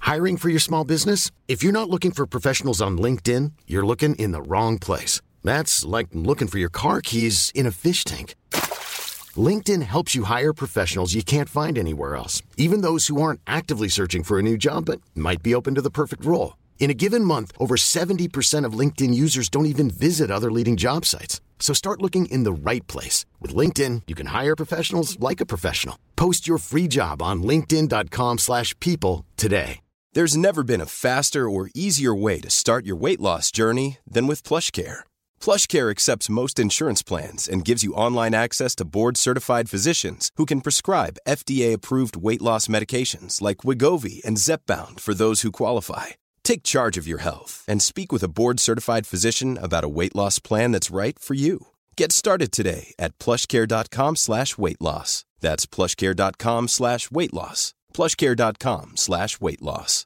Hiring for your small business? If you're not looking for professionals on LinkedIn, you're looking in the wrong place. That's like looking for your car keys in a fish tank. LinkedIn helps you hire professionals you can't find anywhere else, even those who aren't actively searching for a new job but might be open to the perfect role. In a given month, over 70% of LinkedIn users don't even visit other leading job sites. So start looking in the right place. With LinkedIn, you can hire professionals like a professional. Post your free job on linkedin.com/people today. There's never been a faster or easier way to start your weight loss journey than with PlushCare. PlushCare accepts most insurance plans and gives you online access to board-certified physicians who can prescribe FDA-approved weight loss medications like Wegovy and Zepbound for those who qualify. Take charge of your health and speak with a board-certified physician about a weight loss plan that's right for you. Get started today at plushcare.com/weight loss. That's plushcare.com/weight loss. plushcare.com/weight loss.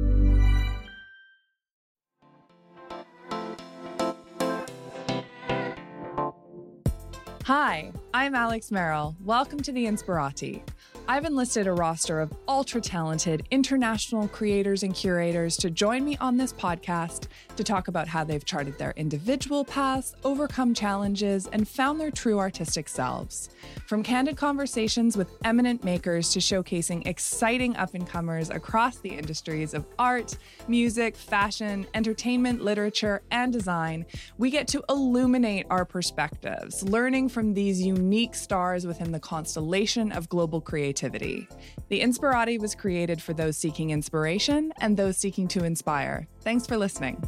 Hi, I'm Alex Merrill. Welcome to The Inspirati. I've enlisted a roster of ultra-talented international creators and curators to join me on this podcast to talk about how they've charted their individual paths, overcome challenges, and found their true artistic selves. From candid conversations with eminent makers to showcasing exciting up-and-comers across the industries of art, music, fashion, entertainment, literature, and design, we get to illuminate our perspectives, learning from these unique stars within the constellation of global creativity. The Inspirati was created for those seeking inspiration and those seeking to inspire. Thanks for listening.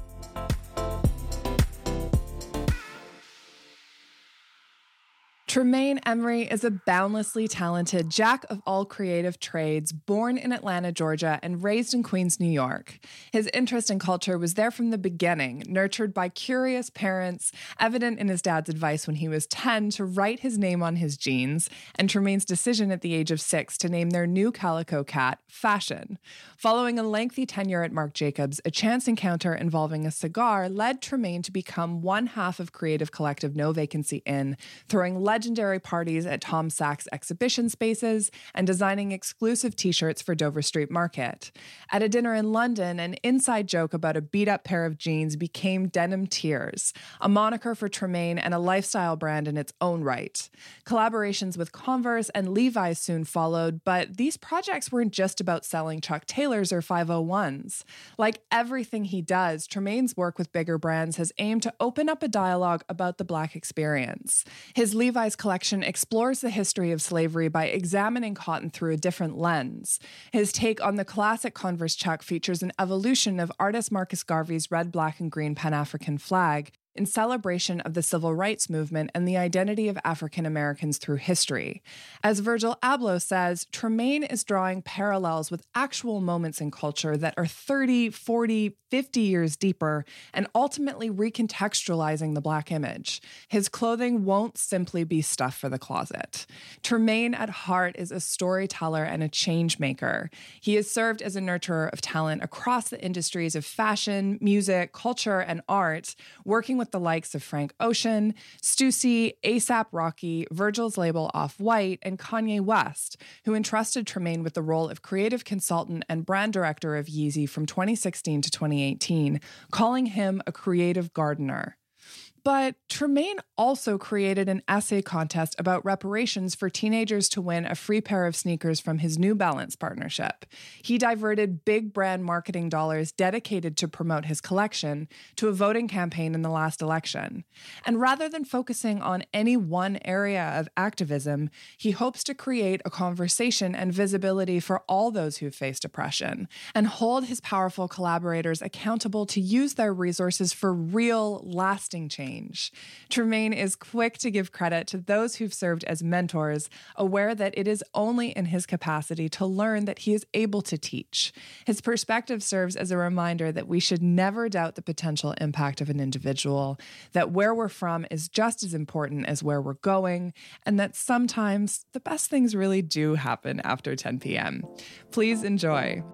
Tremaine Emory is a boundlessly talented jack of all creative trades, born in Atlanta, Georgia, and raised in Queens, New York. His interest in culture was there from the beginning, nurtured by curious parents, evident in his dad's advice when he was 10 to write his name on his jeans, and Tremaine's decision at the age of 6 to name their new calico cat Fashion. Following a lengthy tenure at Marc Jacobs, a chance encounter involving a cigar led Tremaine to become one half of creative collective No Vacancy Inn, throwing legendary parties at Tom Sachs exhibition spaces and designing exclusive t-shirts for Dover Street Market. At a dinner in London, an inside joke about a beat-up pair of jeans became Denim Tears, a moniker for Tremaine and a lifestyle brand in its own right. Collaborations with Converse and Levi's soon followed, but these projects weren't just about selling Chuck Taylors or 501s. Like everything he does, Tremaine's work with bigger brands has aimed to open up a dialogue about the Black experience. His Levi's collection explores the history of slavery by examining cotton through a different lens. His take on the classic Converse Chuck features an evolution of artist Marcus Garvey's red, black, and green Pan-African flag in celebration of the civil rights movement and the identity of African Americans through history. As Virgil Abloh says, Tremaine is drawing parallels with actual moments in culture that are 30, 40, 50 years deeper and ultimately recontextualizing the Black image. His clothing won't simply be stuff for the closet. Tremaine at heart is a storyteller and a change maker. He has served as a nurturer of talent across the industries of fashion, music, culture, and art, working with the likes of Frank Ocean, Stussy, A$AP Rocky, Virgil's label Off-White, and Kanye West, who entrusted Tremaine with the role of creative consultant and brand director of Yeezy from 2016 to 2018, calling him a creative gardener. But Tremaine also created an essay contest about reparations for teenagers to win a free pair of sneakers from his New Balance partnership. He diverted big brand marketing dollars dedicated to promote his collection to a voting campaign in the last election. And rather than focusing on any one area of activism, he hopes to create a conversation and visibility for all those who faced oppression and hold his powerful collaborators accountable to use their resources for real, lasting change. Tremaine is quick to give credit to those who've served as mentors, aware that it is only in his capacity to learn that he is able to teach. His perspective serves as a reminder that we should never doubt the potential impact of an individual, that where we're from is just as important as where we're going, and that sometimes the best things really do happen after 10 p.m. Please enjoy.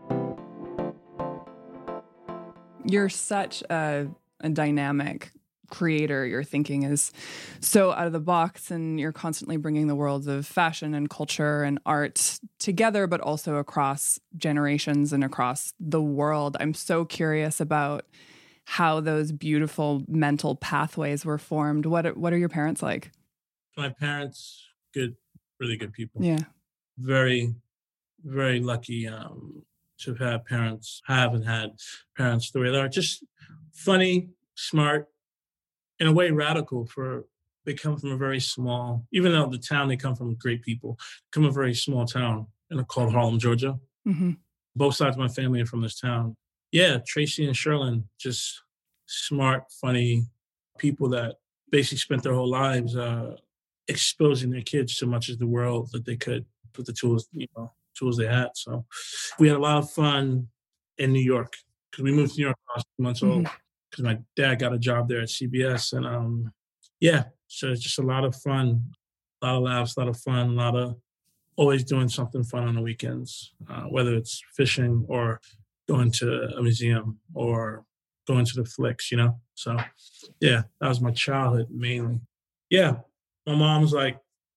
You're such a dynamic creator. Your thinking is so out of the box, and you're constantly bringing the worlds of fashion and culture and art together, but also across generations and across the world. I'm so curious about how those beautiful mental pathways were formed. What are your parents like? My parents, good, really good people. Yeah. Very, very lucky to have had parents the way they are. Just funny, smart, in a way radical. They come from a very small, even though the town they come from, great people, come from a very small town called Harlem, Georgia. Mm-hmm. Both sides of my family are from this town. Yeah, Tracy and Sherlyn, just smart, funny people that basically spent their whole lives exposing their kids to much of the world that they could with the tools they had. So we had a lot of fun in New York because we moved to New York when I was 2 months old because my dad got a job there at CBS. And so it's just a lot of fun, a lot of laughs, a lot of fun, a lot of always doing something fun on the weekends, whether it's fishing or going to a museum or going to the flicks, So, yeah, that was my childhood mainly. Yeah, my mom's like,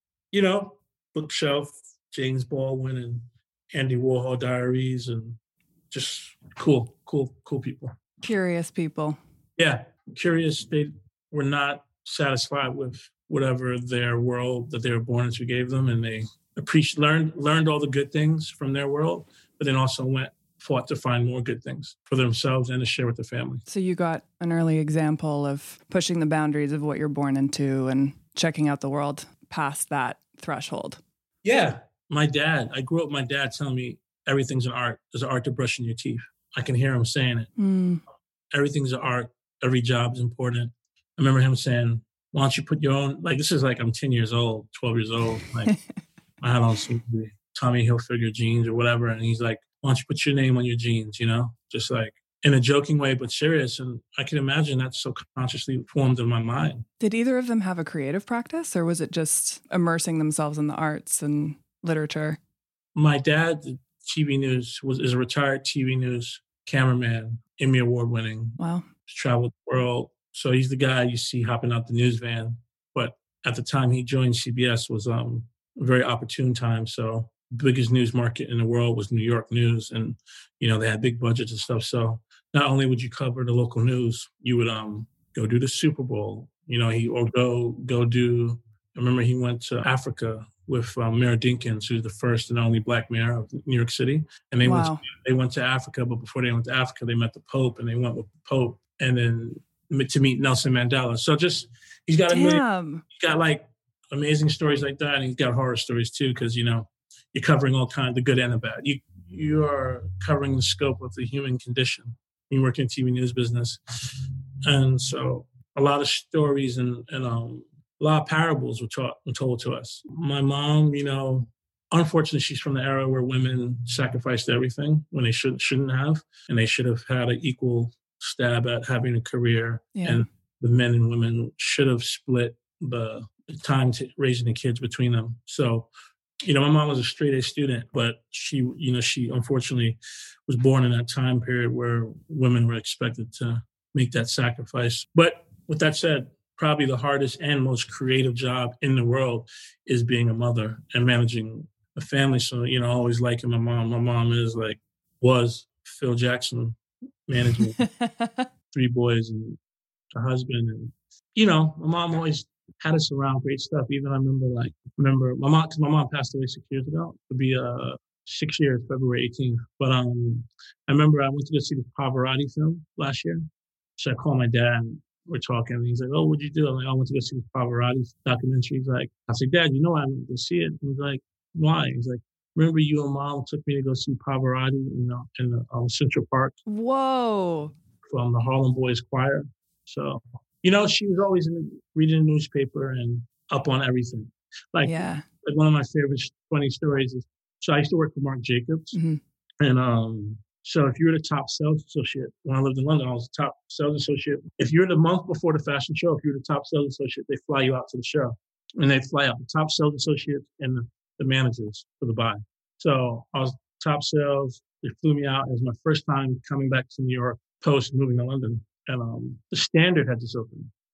bookshelf, James Baldwin and Andy Warhol diaries, and just cool people. Curious people. Yeah, curious. They were not satisfied with whatever their world that they were born into gave them, and they learned all the good things from their world, but then also fought to find more good things for themselves and to share with the family. So you got an early example of pushing the boundaries of what you're born into and checking out the world past that threshold. Yeah. I grew up with my dad telling me everything's an art. There's an art to brushing your teeth. I can hear him saying it. Everything's an art. Every job is important. I remember him saying, why don't you put your own, this is I'm 10 years old, 12 years old. I had on some Tommy Hilfiger jeans or whatever. And he's like, why don't you put your name on your jeans, just in a joking way, but serious. And I can imagine that's so consciously formed in my mind. Did either of them have a creative practice, or was it just immersing themselves in the arts and literature? My dad, TV news, is a retired TV news cameraman, Emmy Award winning. Wow. Traveled the world. So he's the guy you see hopping out the news van. But at the time he joined CBS was a very opportune time. So biggest news market in the world was New York news. And, they had big budgets and stuff. So not only would you cover the local news, you would go do the Super Bowl, go do, I remember he went to Africa with Mayor Dinkins, who's the first and only Black mayor of New York City. And they went to Africa, but before they went to Africa, they met the Pope, and they went with the Pope and then to meet Nelson Mandela. So he's got amazing stories like that. And he's got horror stories too, because, you're covering all kinds, the good and the bad. You are covering the scope of the human condition. You work in the TV news business. And so a lot of stories and a lot of parables were told to us. My mom, unfortunately, she's from the era where women sacrificed everything when they shouldn't have, and they should have had an equal stab at having a career. Yeah. And the men and women should have split the time to raising the kids between them. So, my mom was a straight A student, but she unfortunately was born in that time period where women were expected to make that sacrifice. But with that said, probably the hardest and most creative job in the world is being a mother and managing a family. So, always liking my mom. My mom was Phil Jackson, managing 3 boys and a husband. And, my mom always had us around great stuff. Even I remember my mom, because my mom passed away 6 years ago. It'll be 6 years, February 18th. But I remember I went to go see the Pavarotti film last year. So I called my dad and we're talking, and he's like, "Oh, what'd you do?" I'm like, "I went to go see the Pavarotti documentary." He's like, I said, "Dad, I went to go see it." He's like, "Why?" He's like, "Remember you and Mom took me to go see Pavarotti, in Central Park." Whoa. From the Harlem Boys Choir. So, she was always reading the newspaper and up on everything. Like one of my favorite funny stories is, so I used to work for Marc Jacobs. Mm-hmm. And so if you were the top sales associate, when I lived in London, I was the top sales associate. If you're the month before the fashion show, if you're the top sales associate, they fly you out to the show. And they fly out the top sales associates and the managers for the buy. So I was top sales. They flew me out. It was my first time coming back to New York post moving to London. And the Standard had just opened.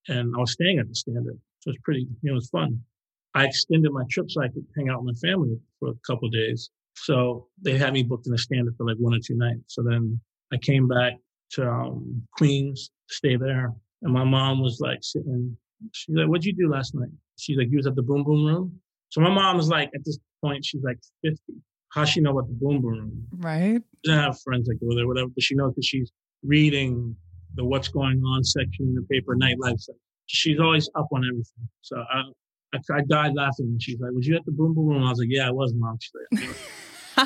and I was staying at the Standard. So it's pretty, it was fun. I extended my trip so I could hang out with my family for a couple of days. So they had me booked in the Standard for like 1 or 2 nights. So then I came back to Queens to stay there. And my mom was like sitting, she's like, what'd you do last night? She's like, you was at the Boom Boom Room? So my mom was like, at this point, she's like 50. How's she know about the Boom Boom Room? Right. She doesn't have friends that go there, whatever, but she knows because she's reading the what's going on section in the paper, nightlife section. She's always up on everything. So I died laughing. And she's like, was you at the Boom Boom Room? I was like, yeah, I was, Mom. She's like,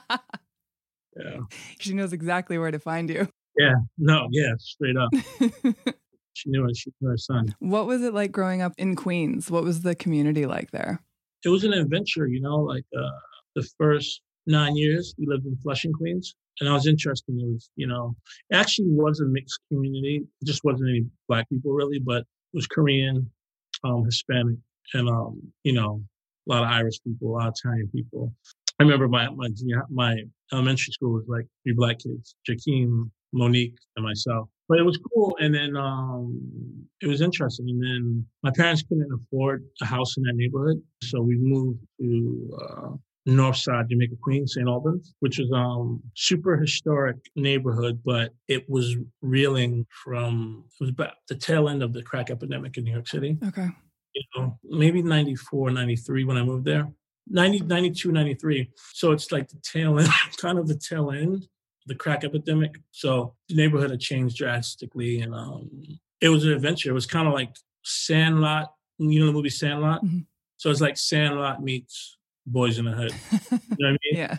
yeah. She knows exactly where to find you. Yeah. No, yeah, straight up. She knew her son. What was it like growing up in Queens? What was the community like there? It was an adventure, like the first 9 years we lived in Flushing, Queens. And that was interesting. It was, it actually was a mixed community. It just wasn't any Black people really, but it was Korean, Hispanic, and, a lot of Irish people, a lot of Italian people. I remember my elementary school was like 3 Black kids, Jakeem, Monique, and myself. But it was cool. And then it was interesting. And then my parents couldn't afford a house in that neighborhood. So we moved to Northside, Jamaica, Queens, St. Albans, which was super historic neighborhood, but it was reeling from, it was about the tail end of the crack epidemic in New York City. Okay. Maybe 94, 93 when I moved there. 90, 92, 93. So it's like the tail end, kind of the tail end, the crack epidemic. So the neighborhood had changed drastically. And it was an adventure. It was kind of like Sandlot, the movie Sandlot? Mm-hmm. So it's like Sandlot meets Boys in the Hood. You know what I mean? Yeah.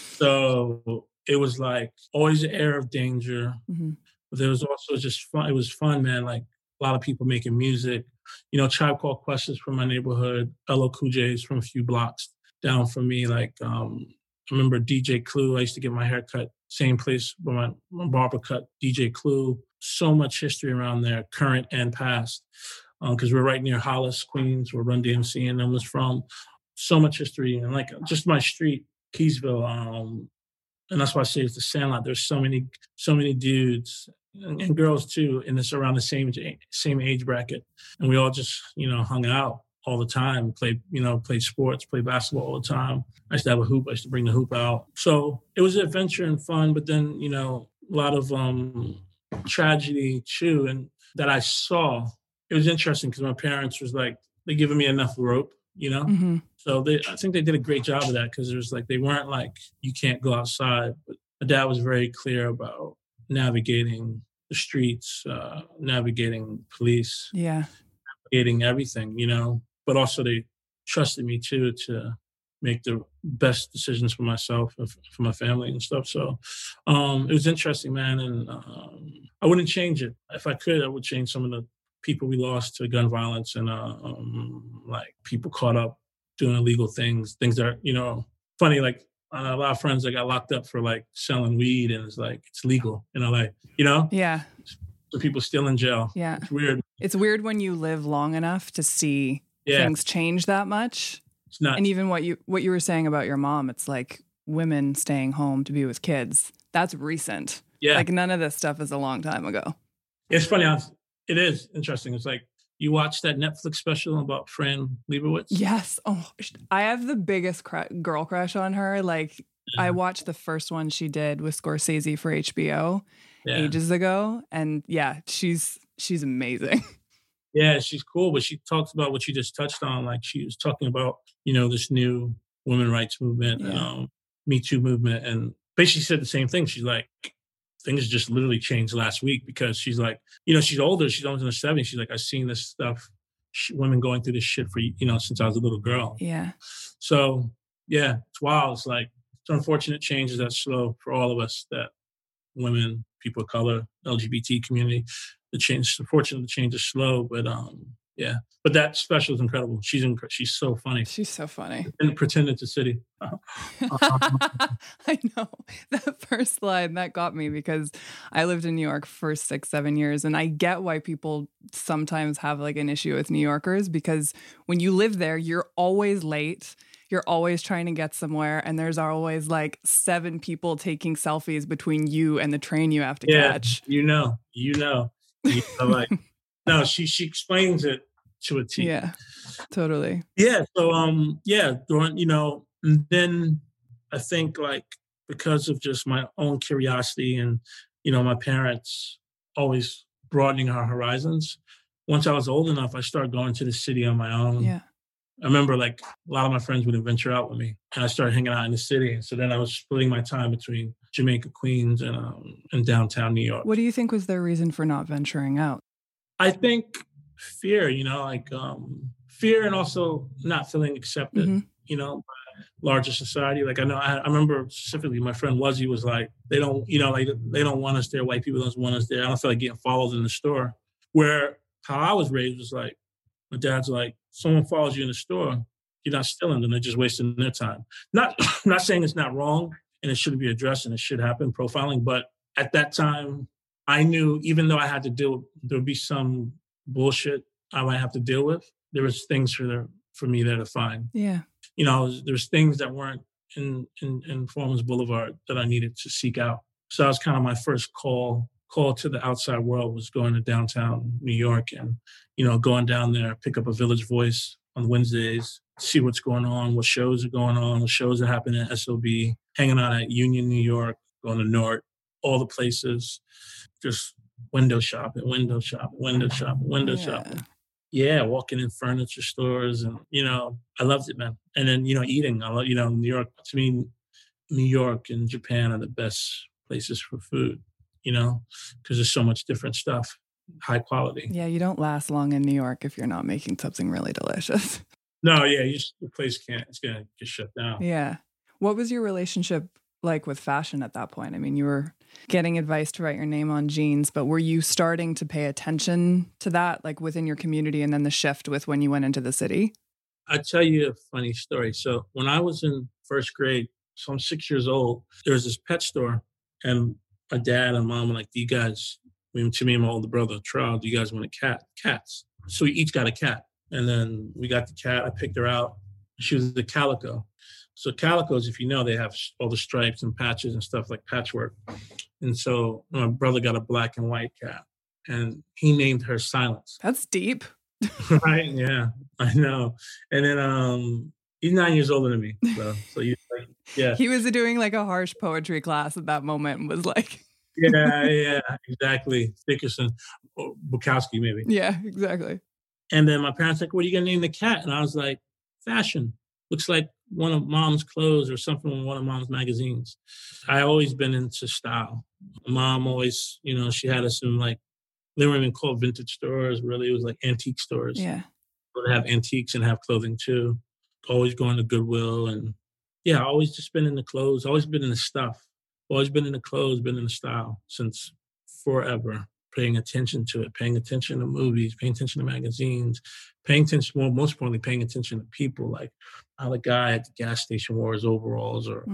So it was like always an air of danger. Mm-hmm. But there was also just fun. It was fun, man. Like a lot of people making music. Tribe Called Quest is from my neighborhood. LL Cool J is from a few blocks down from me. Like, I remember DJ Clue. I used to get my hair cut, same place where my barber cut DJ Clue. So much history around there, current and past. Because we're right near Hollis, Queens, where Run DMC and them was from. So much history. And like just my street, Keysville. And that's why I say it's the Sandlot. There's so many dudes and girls too, and it's around the same age bracket. And we all just, hung out all the time, played sports, played basketball all the time. I used to have a hoop. I used to bring the hoop out. So it was an adventure and fun, but then, a lot of tragedy too. And that I saw, it was interesting because my parents was like, they giving me enough rope, Mm-hmm. So I think they did a great job of that because there's like, they weren't like, you can't go outside. But my dad was very clear about navigating the streets, navigating police, navigating everything, but also they trusted me too to make the best decisions for myself and for my family and stuff. So it was interesting, man. And I wouldn't change it. If I could, I would change some of the people we lost to gun violence and like people caught up doing illegal things that are, funny, like a lot of friends that got locked up for like selling weed and it's like, it's legal in LA, Yeah. So people still in jail. Yeah. It's weird. It's weird when you live long enough to see things change that much. It's not. And even what you were saying about your mom, it's like women staying home to be with kids. That's recent. Yeah. Like none of this stuff is a long time ago. It's funny. It is interesting. It's like, you watched that Netflix special about Fran Lebowitz? Yes. Oh, I have the biggest girl crush on her. Like, I watched the first one she did with Scorsese for HBO ages ago. And she's amazing. Yeah, she's cool. But she talks about what you just touched on. Like, she was talking about, this new women's rights movement, Me Too movement. And basically said the same thing. She's like, things just literally changed last week because she's like, she's older. She's almost in her 70s. She's like, I've seen this stuff, women going through this shit for, since I was a little girl. Yeah. So, it's wild. It's like, it's unfortunate changes that slow for all of us, that women, people of color, LGBT community, unfortunately the change is slow, but But that special is incredible. She's so funny. She's so funny. And Pretended to City. I know. That first line, that got me because I lived in New York for 6-7 years. And I get why people sometimes have like an issue with New Yorkers, because when you live there, you're always late. You're always trying to get somewhere. And there's always like 7 people taking selfies between you and the train you have to catch. Like, No, she explains it to a T. Yeah, totally. Yeah. So during, and then I think like because of just my own curiosity and, my parents always broadening our horizons. Once I was old enough, I started going to the city on my own. Yeah. I remember like a lot of my friends would venture out with me and I started hanging out in the city. And so then I was splitting my time between Jamaica, Queens and downtown New York. What do you think was their reason for not venturing out? I think fear, fear and also not feeling accepted, by larger society. Like I remember specifically my friend Wuzzy was like, they don't want us there. White people don't want us there. I don't feel like getting followed in the store. Where how I was raised was like, my dad's like, someone follows you in the store, you're not stealing them, they're just wasting their time. Not saying it's not wrong and it shouldn't be addressed and it should happen, profiling, but at that time, I knew even though I had to there would be some bullshit I might have to deal with, there was things for me there to find. Yeah. There's things that weren't in Foreman's Boulevard that I needed to seek out. So that was kind of my first call to the outside world, was going to downtown New York and, going down there, pick up a Village Voice on Wednesdays, see what's going on, what shows are going on, what shows are happening at SOB, hanging out at Union, New York, going to North, all the places, just window shopping. Yeah, walking in furniture stores and, I loved it, man. And then, eating. I love, New York, to me, New York and Japan are the best places for food, because there's so much different stuff, high quality. Yeah, you don't last long in New York if you're not making something really delicious. No, yeah, the place it's going to get shut down. Yeah. What was your relationship like with fashion at that point? I mean, you were getting advice to write your name on jeans, but were you starting to pay attention to that, like within your community, and then the shift with when you went into the city? I'll tell you a funny story. So when I was in first grade, so I'm 6 years old, there was this pet store, and my dad and mom were like, "Do you guys," to me and my older brother, Charles, "do you guys want cats?" So we each got a cat. And then we got the cat. I picked her out. She was the calico. So calicos, if you know, they have all the stripes and patches and stuff like patchwork. And so my brother got a black and white cat, and he named her Silence. That's deep. Right? Yeah, I know. And then he's 9 years older than me. So he's like, yeah. He was doing like a harsh poetry class at that moment and was like... yeah, exactly. Dickerson, or Bukowski maybe. Yeah, exactly. And then my parents were like, "What are you going to name the cat?" And I was like, "Fashion. Looks like one of Mom's clothes or something in one of Mom's magazines." I always been into style. Mom always, she had us in like, they weren't even called vintage stores, really. It was like antique stores. Yeah. They have antiques and have clothing too. Always going to Goodwill. And yeah, always just been in the clothes, always been in the stuff. Always been in the clothes, been in the style since forever. Paying attention to it, paying attention to movies, paying attention to magazines, paying attention, well, most importantly, paying attention to people, like how the guy at the gas station wore his overalls, or,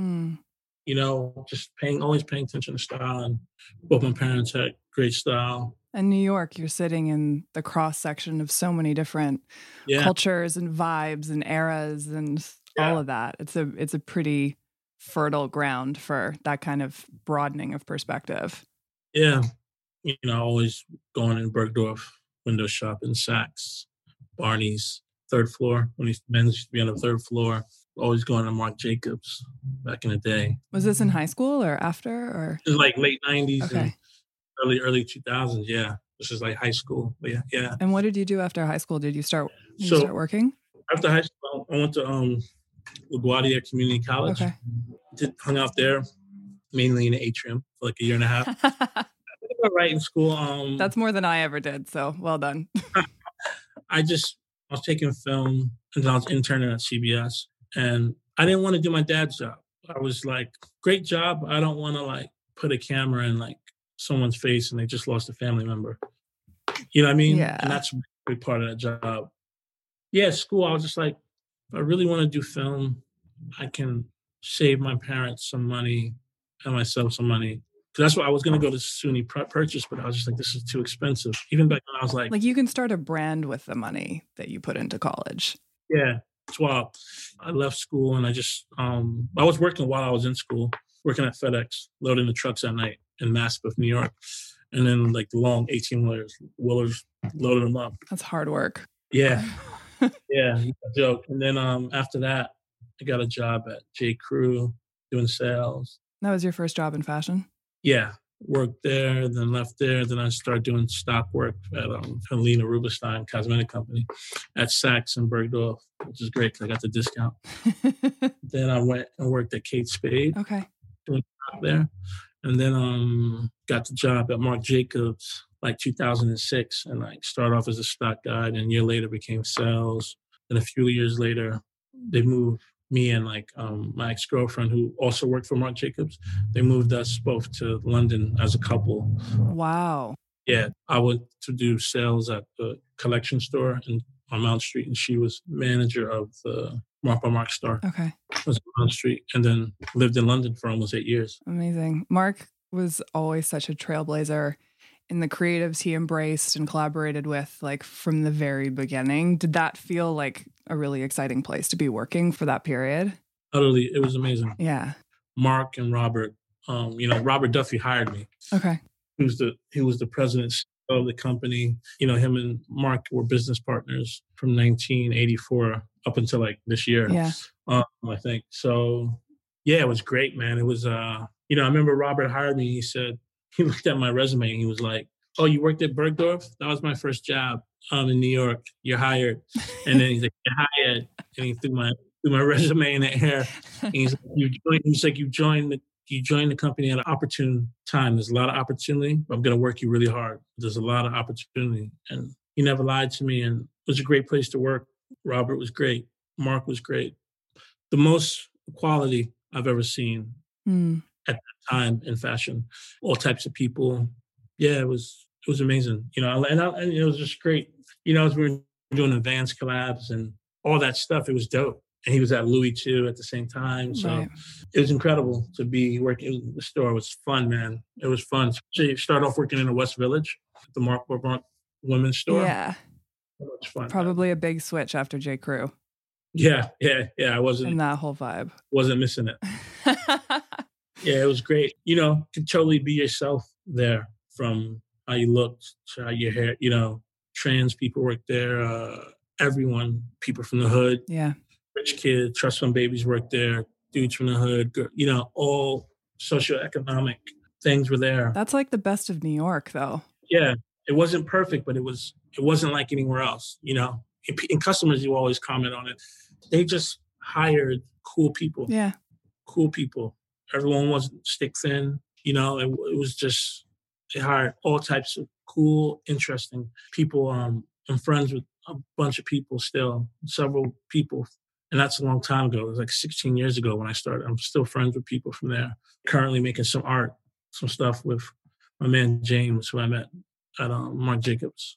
just always paying attention to style. And both my parents had great style. In New York, you're sitting in the cross section of so many different cultures and vibes and eras and all of that. It's a pretty fertile ground for that kind of broadening of perspective. Yeah. Always going in Bergdorf, window shopping, Saks, Barney's, third floor. When men's used to be on the third floor. Always going to Marc Jacobs back in the day. Was this in high school or after? Or it was like late 90s okay. and early 2000s, yeah. This is like high school. But yeah. And what did you do after high school? Did you start working? After high school, I went to LaGuardia Community College. Okay. Hung out there, mainly in the atrium for like a year and a half. Right in school. That's more than I ever did, so well done. I was taking film, and I was interning at CBS, and I didn't want to do my dad's job. I was like, great job. I don't want to like put a camera in like someone's face and they just lost a family member. You know what I mean? Yeah. And that's a big part of that job. Yeah, school, I was just like, if I really want to do film, I can save my parents some money and myself some money. Because that's what I was going to go to SUNY Purchase, but I was just like, this is too expensive. Even back when I was like... you can start a brand with the money that you put into college. Yeah. That's why I left school and I just... I was working while I was in school, working at FedEx, loading the trucks at night in Maspeth, New York. And then like the long 18-wheelers loaded them up. That's hard work. Yeah. Yeah, joke. And then after that, I got a job at J. Crew doing sales. That was your first job in fashion? Yeah, worked there, then left there. Then I started doing stock work at Helena Rubinstein Cosmetic Company at Saks in Bergdorf, which is great because I got the discount. Then I went and worked at Kate Spade. Okay. Doing stock there. And then got the job at Marc Jacobs like 2006 and like started off as a stock guide, and a year later became sales. And a few years later, they moved me and like my ex-girlfriend who also worked for Marc Jacobs. They moved us both to London as a couple. Wow. Yeah, I went to do sales at the collection store on Mount Street, and she was manager of the Marc by Marc store. Okay. Was on Mount Street, and then lived in London for almost 8 years. Amazing. Marc was always such a trailblazer in the creatives he embraced and collaborated with, like from the very beginning. Did that feel like a really exciting place to be working for that period? Utterly, it was amazing. Yeah. Marc and Robert, Robert Duffy hired me. Okay. He was the president of the company. Him and Marc were business partners from 1984 up until like this year. Yeah. I think. So yeah, it was great, man. It was, I remember Robert hired me. He looked at my resume and he was like, "Oh, you worked at Bergdorf? That was my first job in New York. You're hired." And then he's like, "You're hired." And he threw my resume in the air. And he's like, "You joined the company at an opportune time. There's a lot of opportunity. But I'm going to work you really hard. There's a lot of opportunity." And he never lied to me. And it was a great place to work. Robert was great. Marc was great. The most quality I've ever seen at that time in fashion. All types of people. Yeah, it was amazing. And it was just great. As we were doing advanced collabs and all that stuff, it was dope. And he was at Louis too at the same time. So Right. It was incredible to be working in the store. It was fun, man. It was fun. So you start off working in the West Village, the Marc women's store. Yeah. It was fun. Probably a big switch after J. Crew Yeah. I and wasn't that whole vibe. missing it. Yeah, it was great. Could totally be yourself there, from how you looked to how your hair, trans people worked there, everyone, people from the hood, Yeah. rich kids, trust fund babies worked there, dudes from the hood, all socioeconomic things were there. That's like the best of New York, though. Yeah, it wasn't perfect, but it wasn't like anywhere else, And customers, you always comment on it. They just hired cool people. Yeah. Cool people. Everyone wasn't stick thin. It was just, they hired all types of cool, interesting people. I'm friends with a bunch of people still, several people. And that's a long time ago. It was like 16 years ago when I started. I'm still friends with people from there. Currently making some stuff with my man James, who I met at Marc Jacobs,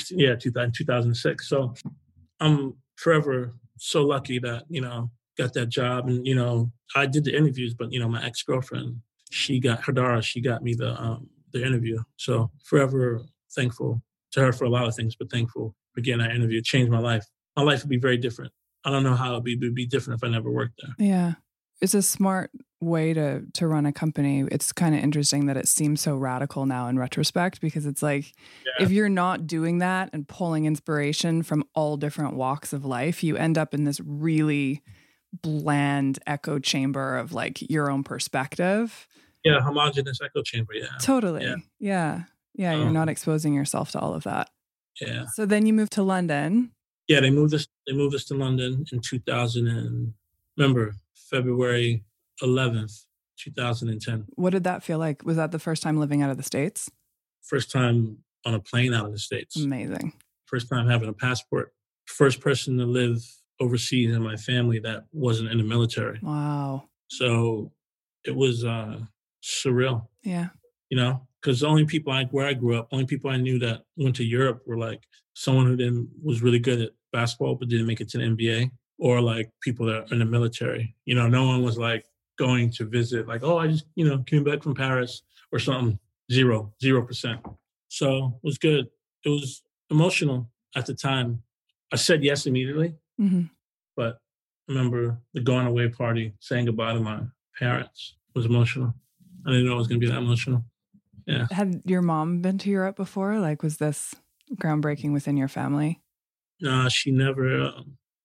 2006. So I'm forever so lucky that, got that job. And, I did the interviews, but, my ex-girlfriend, she got me the interview. So forever thankful to her for a lot of things, but thankful for getting that interview. It changed my life. My life would be very different. I don't know how it would be different if I never worked there. Yeah. It's a smart way to run a company. It's kind of interesting that it seems so radical now in retrospect, because it's like, if you're not doing that and pulling inspiration from all different walks of life, you end up in this really bland echo chamber of like your own perspective. Yeah, homogenous echo chamber. Yeah, totally. Yeah. You're not exposing yourself to all of that. Yeah. So then you moved to London. Yeah, they moved us to London in 2000 February 11th, 2010. What did that feel like? Was that the first time living out of the States? First time on a plane out of the States. Amazing. First time having a passport. First person to live overseas in my family that wasn't in the military. Wow. So it was surreal. Yeah. Because the only people where I grew up, only people I knew that went to Europe were like someone who was really good at basketball but didn't make it to the NBA, or like people that are in the military. No one was like going to visit, like, oh, I just, came back from Paris or something. 0%. So it was good. It was emotional at the time. I said yes immediately, but I remember the going away party, saying goodbye to my parents was emotional. I didn't know it was going to be that emotional. Yeah. Had your mom been to Europe before? Like, was this groundbreaking within your family? No, she never.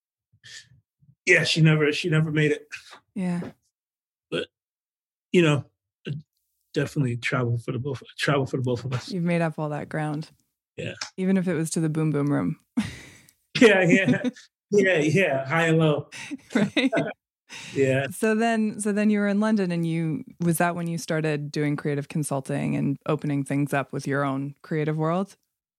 She never made it. Yeah. But you know, definitely travel for the both of us. You've made up all that ground. Yeah. Even if it was to the boom boom room. Yeah. High and low. Right. Yeah. So then you were in London, and was that when you started doing creative consulting and opening things up with your own creative world?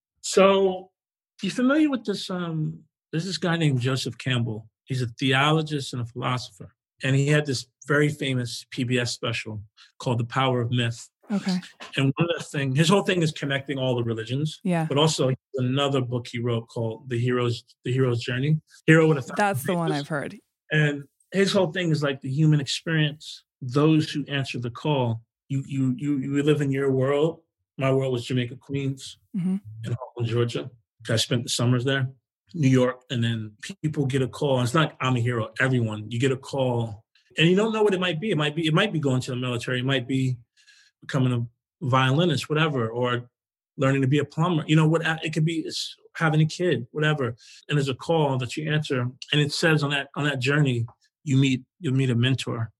So you familiar with this? There's this guy named Joseph Campbell. He's a theologist and a philosopher. And he had this very famous PBS special called The Power of Myth. Okay. And one of the things, his whole thing is connecting all the religions. Yeah. But also another book he wrote called The Hero's Journey. Hero with a That's the one I've heard. And his whole thing is like the human experience. Those who answer the call, you live in your world. My world was Jamaica, Queens, and Harlem, Georgia. I spent the summers there. New York, and then people get a call. And it's not I'm a hero. Everyone, you get a call, and you don't know what it might be. It might be going to the military. It might be becoming a violinist, whatever, or learning to be a plumber. What it could be is having a kid, whatever. And there's a call that you answer, and it says on that journey you'll meet a mentor.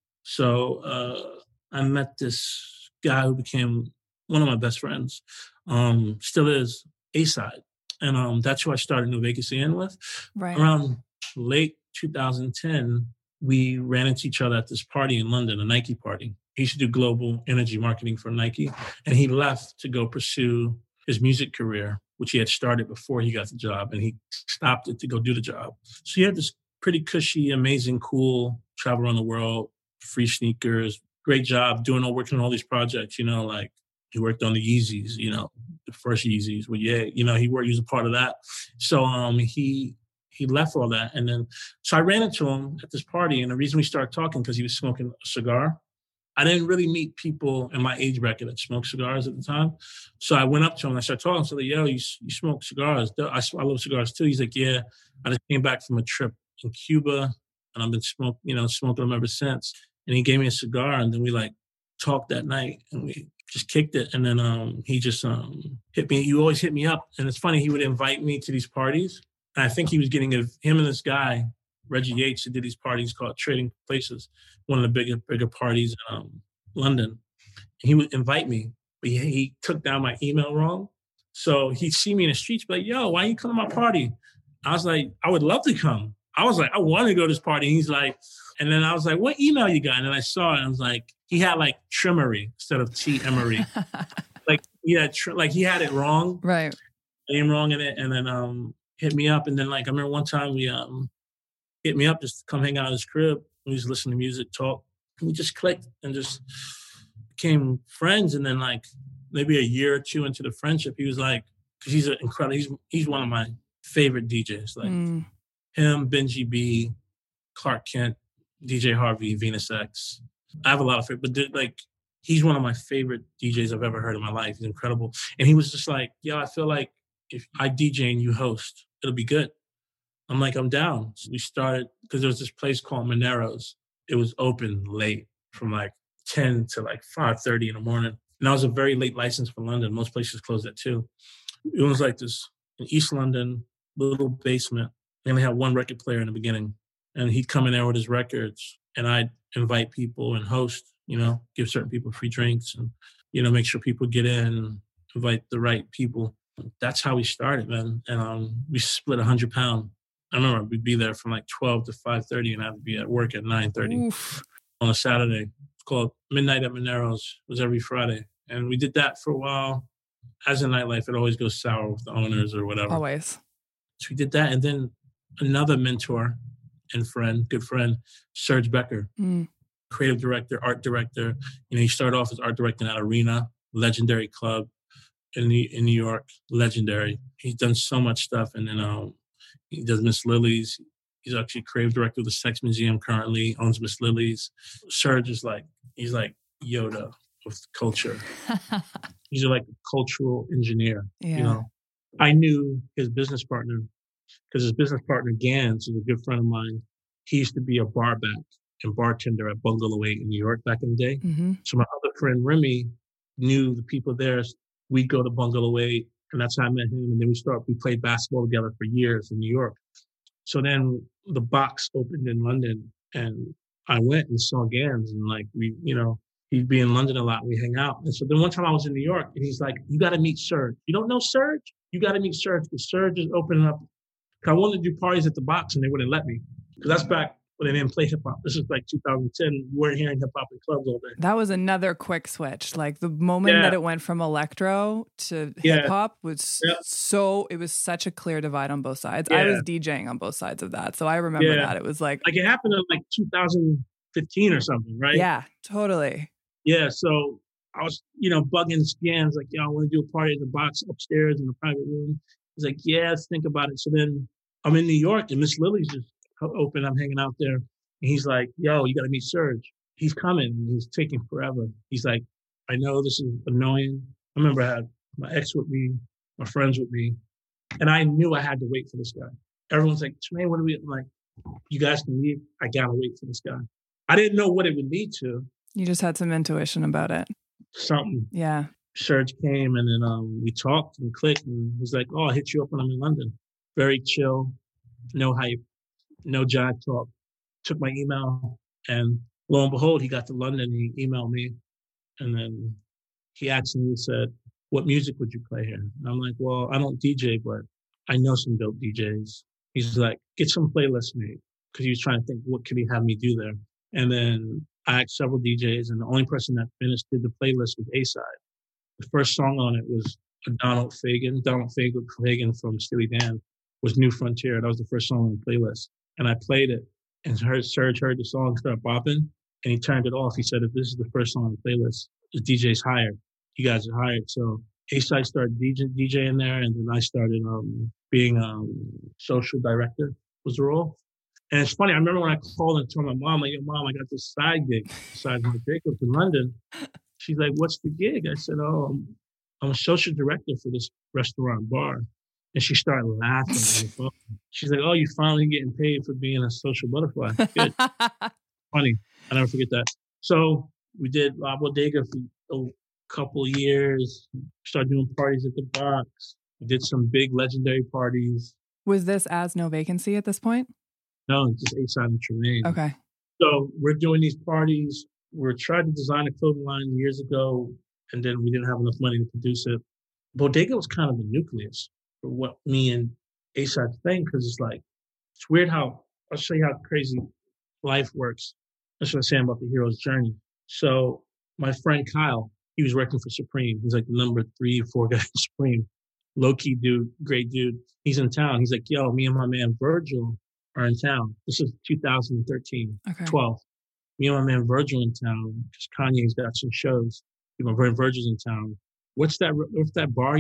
So I met this guy who became one of my best friends. Still is A-Side. And that's who I started New Vacancy Inn with. Right. Around late 2010, we ran into each other at this party in London, a Nike party. He used to do global energy marketing for Nike. And he left to go pursue his music career, which he had started before he got the job. And he stopped it to go do the job. So he had this pretty cushy, amazing, cool travel around the world, free sneakers, great job working on all these projects, like he worked on the Yeezys, the first Yeezys. Well, yeah, he was a part of that. So he left all that. And then, so I ran into him at this party. And the reason we started talking, because he was smoking a cigar. I didn't really meet people in my age bracket that smoked cigars at the time. So I went up to him and I started talking. So like, yo, you smoke cigars? I love cigars too. He's like, yeah, I just came back from a trip in Cuba and I've been smoking them ever since. And he gave me a cigar, and then we talked that night and we just kicked it. And then he just hit me. You always hit me up. And it's funny, he would invite me to these parties. And I think he was getting him and this guy, Reggie Yates, who did these parties called Trading Places, one of the bigger parties in London. He would invite me, but he took down my email wrong. So he'd see me in the streets, be like, yo, why you come to my party? I was like, I would love to come. I was like, I want to go to this party. And he's like, and then I was like, what email you got? And then I saw it, and I was like, he had Trimmery instead of T. Emery. He had it wrong. Right. Name wrong in it. And then hit me up. And then I remember one time we hit me up just to come hang out at his crib. We just listen to music, talk. And we just clicked and just became friends. And then maybe a year or two into the friendship, he was like, because he's incredible, he's one of my favorite DJs. Him, Benji B, Clark Kent, DJ Harvey, Venus X. I have a lot of favorites, but he's one of my favorite DJs I've ever heard in my life. He's incredible. And he was just like, yo, I feel like if I DJ and you host, it'll be good. I'm like, I'm down. So we started, because there was this place called Monero's. It was open late from 10 to 5:30 in the morning. And that was a very late license for London. Most places closed at 2. It was like this in East London, little basement. They only had one record player in the beginning. And he'd come in there with his records, and I'd invite people and host, give certain people free drinks and, make sure people get in, invite the right people. That's how we started, man. And we split £100. I remember we'd be there from 12 to 5:30, and I'd be at work at 9:30 on a Saturday. It's called Midnight at Monero's. It was every Friday. And we did that for a while. As in nightlife, it always goes sour with the owners or whatever. Always. So we did that. And then another mentor and good friend, Serge Becker, creative director, art director. He started off as art director at Arena, legendary club in New York, legendary. He's done so much stuff. And then he does Miss Lily's. He's actually creative director of the Sex Museum currently, owns Miss Lily's. Serge is he's like Yoda of culture. He's a cultural engineer. Yeah. I knew his business partner, because his business partner, Gans, is a good friend of mine. He used to be a barback and bartender at Bungalow 8 in New York back in the day. Mm-hmm. So my other friend, Remy, knew the people there. We'd go to Bungalow 8, and that's how I met him. And then we played basketball together for years in New York. So then the Box opened in London, and I went and saw Gans, and like he'd be in London a lot. We hang out. And so then one time I was in New York, and he's like, "You got to meet Serge. You don't know Serge? You got to meet Serge, because Serge is opening up." I wanted to do parties at the Box, and they wouldn't let me, because that's back when they didn't play hip hop. This is like 2010. You weren't hearing hip hop in clubs all day. That was another quick switch. Like the moment that it went from electro to hip hop was it was such a clear divide on both sides. I was DJing on both sides of that. So I remember that. It was like it happened in like 2015 or something, right? Yeah, totally. Yeah. So I was, bugging Scans, like, I want to do a party at the Box upstairs in a private room. He's like, yeah, let's think about it. So then I'm in New York, and Miss Lily's just open. I'm hanging out there. And he's like, yo, you got to meet Serge. He's coming. And he's taking forever. He's like, I know this is annoying. I remember I had my ex with me, my friends with me, and I knew I had to wait for this guy. Everyone's like, Tremaine, what do we, I'm like, you guys can leave. I got to wait for this guy. I didn't know what it would lead to. You just had some intuition about it. Something. Yeah. Serge came, and then we talked and clicked, and he's like, oh, I'll hit you up when I'm in London. Very chill, no hype, no jive talk. Took my email, and lo and behold, he got to London. He emailed me, and then he asked me, he said, what music would you play here? And I'm like, well, I don't DJ, but I know some dope DJs. He's like, get some playlists made, because he was trying to think, what could he have me do there? And then I asked several DJs, and the only person that did the playlist was A-Side. The first song on it was a Donald Fagen from Steely Dan, was New Frontier. That was the first song on the playlist. And I played it, and Serge heard the song start bopping, and he turned it off. He said, if this is the first song on the playlist, the DJ's hired. You guys are hired. So A-Side started DJing there, and then I started being social director was the role. And it's funny, I remember when I called and told my mom, like, yo, Mom, I got this side gig besides my Jacobs in London. She's like, what's the gig? I said, oh, I'm a social director for this restaurant bar. And she started laughing on the phone. She's like, oh, you finally getting paid for being a social butterfly. Good. Funny. I'll never forget that. So we did La Bodega for a couple of years. Started doing parties at the Box. We did some big legendary parties. Was this as No Vacancy at this point? No, it's just A-Side and Tremaine. Okay. So we're doing these parties. We're trying to design a clothing line years ago, and then we didn't have enough money to produce it. Bodega was kind of the nucleus for what me and A-Side think, because it's like, it's weird how, I'll show you how crazy life works. That's what I'm saying about the hero's journey. So my friend Kyle, he was working for Supreme. He's like the number 3 or 4 guy at Supreme. Low-key dude, great dude. He's in town. He's like, yo, me and my man Virgil are in town. This is 2013, 12. Me and my man Virgil in town, because Kanye's got some shows. My friend Virgil's in town. What's that bar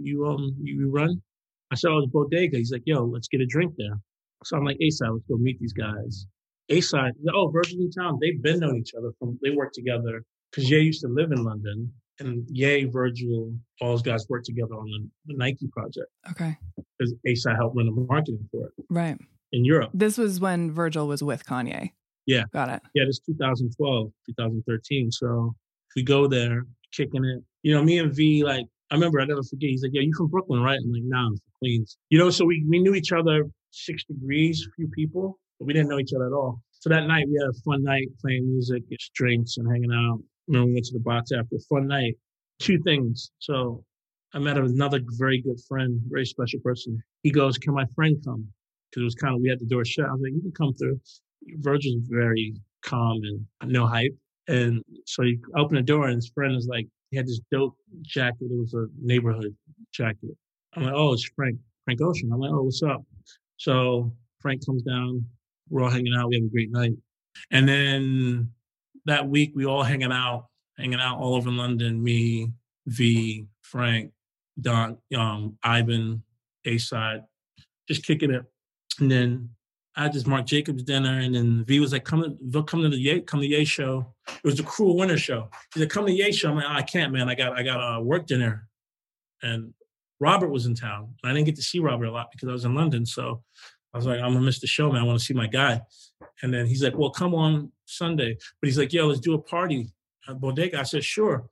you run? I said, oh, it's Bodega. He's like, yo, let's get a drink there. So I'm like, A-Side, let's go meet these guys. A-Side, oh, Virgil's in town. They've been knowing each other they work together, because Ye used to live in London, and Ye, Virgil, all those guys worked together on the Nike project. Okay. Because A-Side helped run the marketing for it. Right. In Europe. This was when Virgil was with Kanye. Yeah. Got it. Yeah, this is 2012, 2013. So we go there, kicking it. Me and V, like, I remember, I never forget, he's like, yo, you from Brooklyn, right? I'm like, nah, I'm from Queens. So we knew each other 6 degrees, a few people, but we didn't know each other at all. So that night, we had a fun night playing music, just drinks and hanging out. Remember, we went to the Box after a fun night. 2 things. So I met another very good friend, very special person. He goes, can my friend come? Because it was kind of, we had the door shut. I was like, you can come through. Virgil's very calm and no hype. And so he opened the door, and his friend was like, he had this dope jacket. It was a neighborhood jacket. I'm like, oh, it's Frank Ocean. I'm like, oh, what's up? So Frank comes down. We're all hanging out. We have a great night. And then that week, we all hanging out all over London. Me, V, Frank, Don, Ivan, A-Side, just kicking it. And then I had this Marc Jacobs dinner, and then V was like, come to the Ye show. It was the Cruel Winter show. He's like, come to the Ye show. I'm like, oh, I can't, man. I got a work dinner. And Robert was in town. And I didn't get to see Robert a lot because I was in London. So I was like, I'm gonna miss the show, man. I want to see my guy. And then he's like, well, come on Sunday. But he's like, yo, let's do a party at Bodega. I said, sure.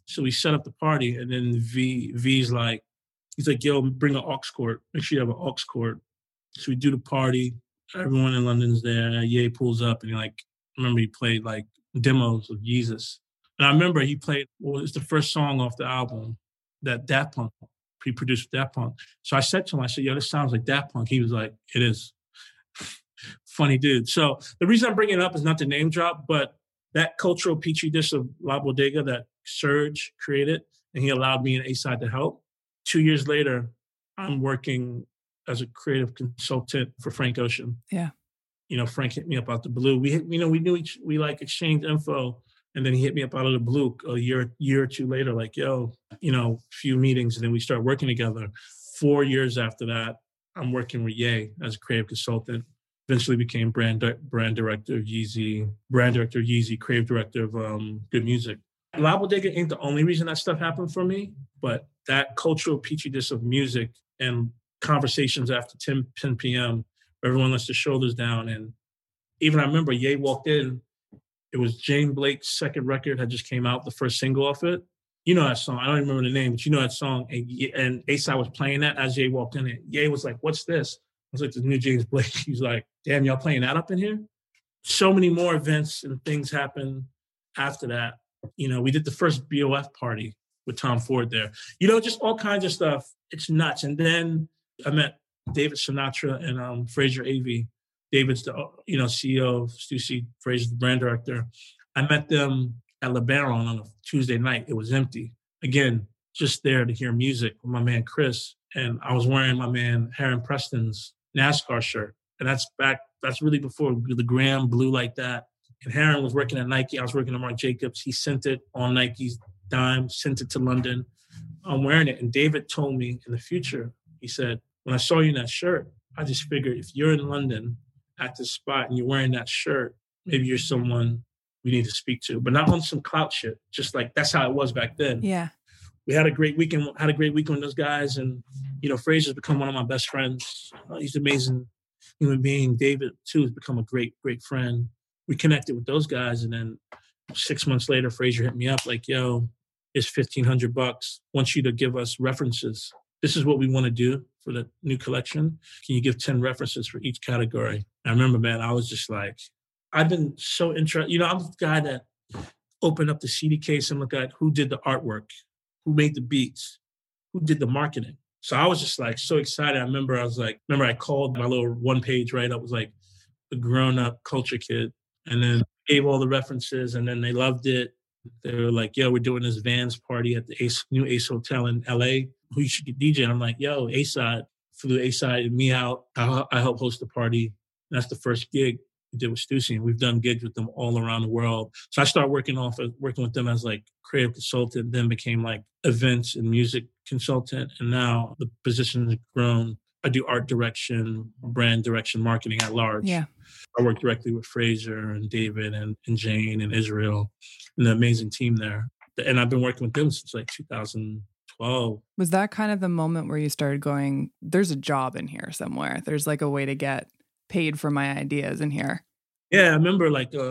So we set up the party, and then V's like, he's like, yo, bring an aux cord. Make sure you have an aux cord. So we do the party. Everyone in London's there. Ye pulls up, and I remember he played like demos of Jesus. And I remember he played, it's the first song off the album that Daft Punk, he produced with Daft Punk. So I said to him, I said, yo, this sounds like Daft Punk. He was like, it is. Funny dude. So the reason I'm bringing it up is not to name drop, but that cultural petri dish of La Bodega that Serge created, and he allowed me and A-Side to help. 2 years later, I'm working as a creative consultant for Frank Ocean. Yeah. Frank hit me up out the blue. We like exchanged info, and then he hit me up out of the blue a year or two later, like, yo, few meetings, and then we start working together. 4 years after that, I'm working with Ye as a creative consultant. Eventually became brand director of Yeezy, creative director of Good Music. La Bodega ain't the only reason that stuff happened for me, but that cultural petri dish of music and conversations after 10 p.m. where everyone lets their shoulders down. And even I remember Ye walked in, it was Jane Blake's second record had just came out, the first single off it. You know that song. I don't even remember the name, but you know that song. And A-Side was playing that as Ye walked in. And Ye was like, what's this? I was like, the new James Blake. He's like, damn, y'all playing that up in here? So many more events and things happened after that. We did the first BOF party with Tom Ford there. Just all kinds of stuff. It's nuts. And then I met David Sinatra and Fraser Avey. David's the CEO of Stussy, Fraser's the brand director. I met them at LeBaron on a Tuesday night. It was empty. Again, just there to hear music with my man Chris. And I was wearing my man Heron Preston's NASCAR shirt. And that's really before the gram blew like that. And Heron was working at Nike. I was working at Marc Jacobs. He sent it on Nike's dime, sent it to London. I'm wearing it. And David told me in the future, he said, when I saw you in that shirt, I just figured if you're in London at this spot and you're wearing that shirt, maybe you're someone we need to speak to, but not on some clout shit. Just like, that's how it was back then. Yeah. We had a great weekend with those guys. And, Fraser's become one of my best friends. He's an amazing human being. David, too, has become a great, great friend. We connected with those guys. And then 6 months later, Fraser hit me up like, yo, it's $1,500. Want you to give us references. This is what we want to do for the new collection. Can you give 10 references for each category? I remember, man, I was just like, I've been so interested. I'm the guy that opened up the CD case and looked at who did the artwork, who made the beats, who did the marketing. So I was just like so excited. I remember I called my little one page write-up was like the grown-up culture kid, and then gave all the references, and then they loved it. They were like, yo, we're doing this Vans party at the new Ace Hotel in LA. Who you should get DJ? And I'm like, yo, A-Side. Flew A-Side and me out. I helped host the party. And that's the first gig we did with Stussy. And we've done gigs with them all around the world. So I started working with them as like creative consultant, then became like events and music consultant. And now the position has grown. I do art direction, brand direction, marketing at large. Yeah. I work directly with Fraser and David and Jane and Israel and the amazing team there. And I've been working with them since like 2012. Was that kind of the moment where you started going, there's a job in here somewhere? There's like a way to get paid for my ideas in here. Yeah, I remember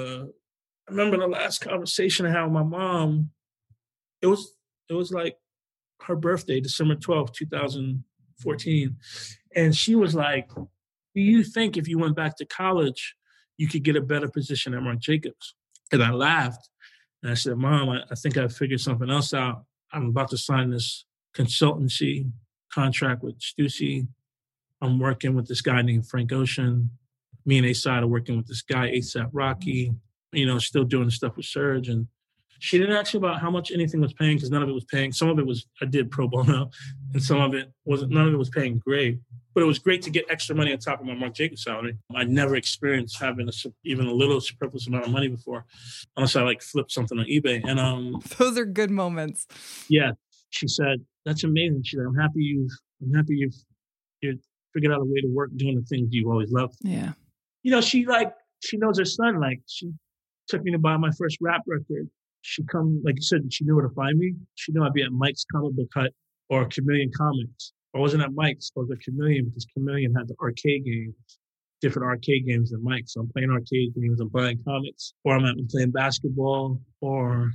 the last conversation I had with my mom. It was like her birthday, December 12th, 2014. And she was like, do you think if you went back to college, you could get a better position at Marc Jacobs? And I laughed. And I said, Mom, I think I figured something else out. I'm about to sign this consultancy contract with Stussy. I'm working with this guy named Frank Ocean. Me and A-Side are working with this guy, A$AP Rocky, still doing stuff with Serge. And she didn't ask me about how much anything was paying because none of it was paying. Some of it was, I did pro bono, and some of it wasn't, none of it was paying great. But it was great to get extra money on top of my Marc Jacobs salary. I'd never experienced having even a little superfluous amount of money before, unless I like flipped something on eBay. And those are good moments. Yeah, she said, "That's amazing." She said, "I'm happy you've figured out a way to work doing the things you've always loved." Yeah, she knows her son. Like she took me to buy my first rap record. She like you said, she knew where to find me. She knew I'd be at Mike's Comic Book Hut or Chameleon Comics. I wasn't at Mike's. I was at Chameleon because Chameleon had the arcade games, different arcade games than Mike's. So I'm playing arcade games, I'm buying comics, or I'm playing basketball, or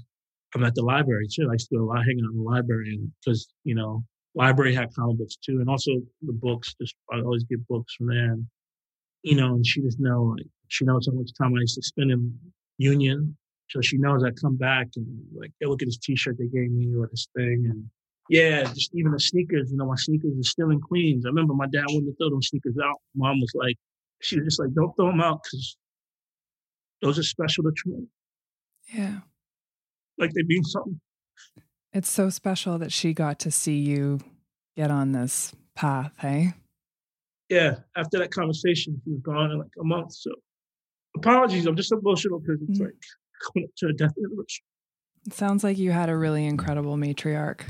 I'm at the library too. I used to do a lot hanging out in the library, and because library had comic books too, and also the books. Just I always get books from there, and and she just she knows how much time I used to spend in Union, so she knows I come back and like, hey, look at this T-shirt they gave me or this thing, and yeah, just even the sneakers. My sneakers are still in Queens. I remember my dad wouldn't throw them sneakers out. Mom was like, she was just like, don't throw them out because those are special to me. Yeah. Like they mean something. It's so special that she got to see you get on this path, hey? Yeah. After that conversation, she was gone in like a month. So apologies. I'm just emotional because it's like going up to a death anniversary. It sounds like you had a really incredible matriarch,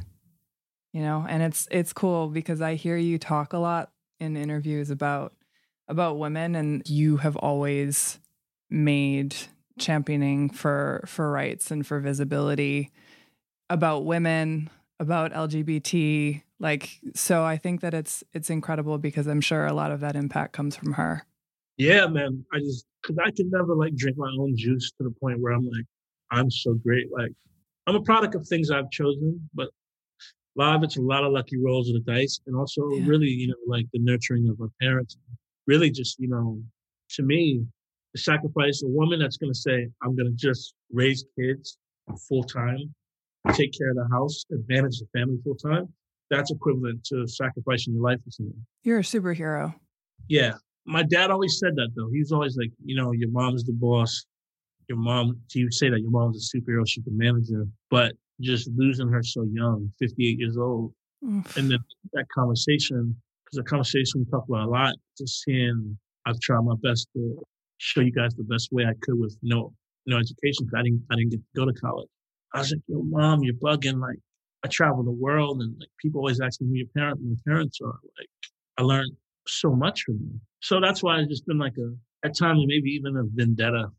and it's cool because I hear you talk a lot in interviews about women, and you have always made championing for rights and for visibility about women, about LGBT, so I think that it's incredible because I'm sure a lot of that impact comes from her. Yeah, man. Because I can never drink my own juice to the point where I'm like, I'm so great. Like, I'm a product of things I've chosen, but a lot of it's a lot of lucky rolls of the dice, and also really, the nurturing of our parents. Really just, to me, the sacrifice, a woman that's going to say, I'm going to just raise kids full time, take care of the house, and manage the family full time. That's equivalent to sacrificing your life for someone. You're a superhero. Yeah. My dad always said that, though. He's always like, your mom's the boss. Your mom, he would say that your mom's a superhero, she's the manager. But just losing her so young, 58 years old. Oof. And then that conversation, because the conversation we talk about a lot, just seeing I've tried my best to show you guys the best way I could with no education, because I didn't get to go to college. I was like, yo, Mom, you're bugging. Like, I travel the world, and people always ask me who my parents are. Like, I learned so much from them. So that's why it's just been at times maybe even a vendetta.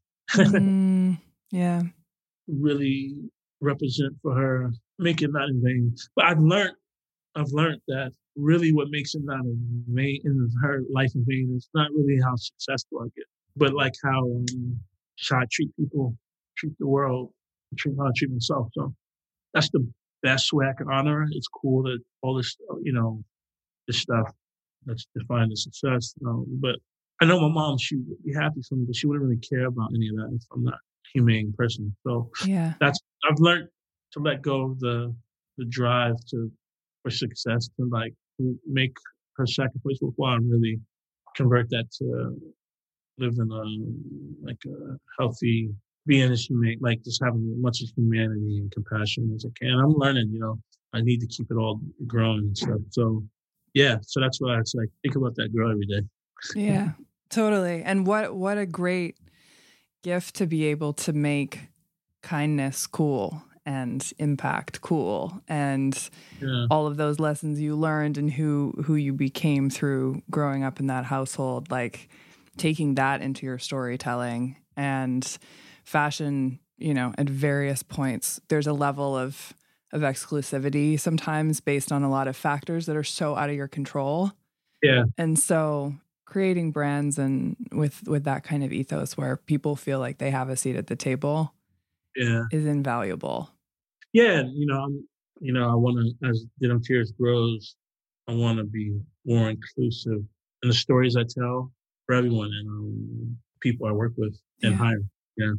Yeah. Really represent for her, make it not in vain. But I've learned that really what makes it not in vain in her life in vain is not really how successful I get, but how I treat people, treat the world, how I treat myself. So that's the best way I can honor her. It's cool that all this, this stuff that's defined as success. But I know my mom, she would be happy for me, but she wouldn't really care about any of that if I'm not a humane person. So yeah, I've learned to let go of the drive for success, to make her sacrifice worthwhile and really convert that to living a healthy, being as humane, just having as much as humanity and compassion as I can. I'm learning, I need to keep it all growing and stuff. So yeah, so that's why it's think about that girl every day. Yeah, totally. And what a great gift to be able to make kindness cool and impact cool, and all of those lessons you learned and who you became through growing up in that household, taking that into your storytelling. And fashion, at various points, there's a level of exclusivity sometimes based on a lot of factors that are so out of your control. Yeah. And so creating brands and with that kind of ethos where people feel like they have a seat at the table is invaluable. Yeah. I want to, as Denim Tears grows, I want to be more inclusive in the stories I tell for everyone and people I work with and hire. Yeah.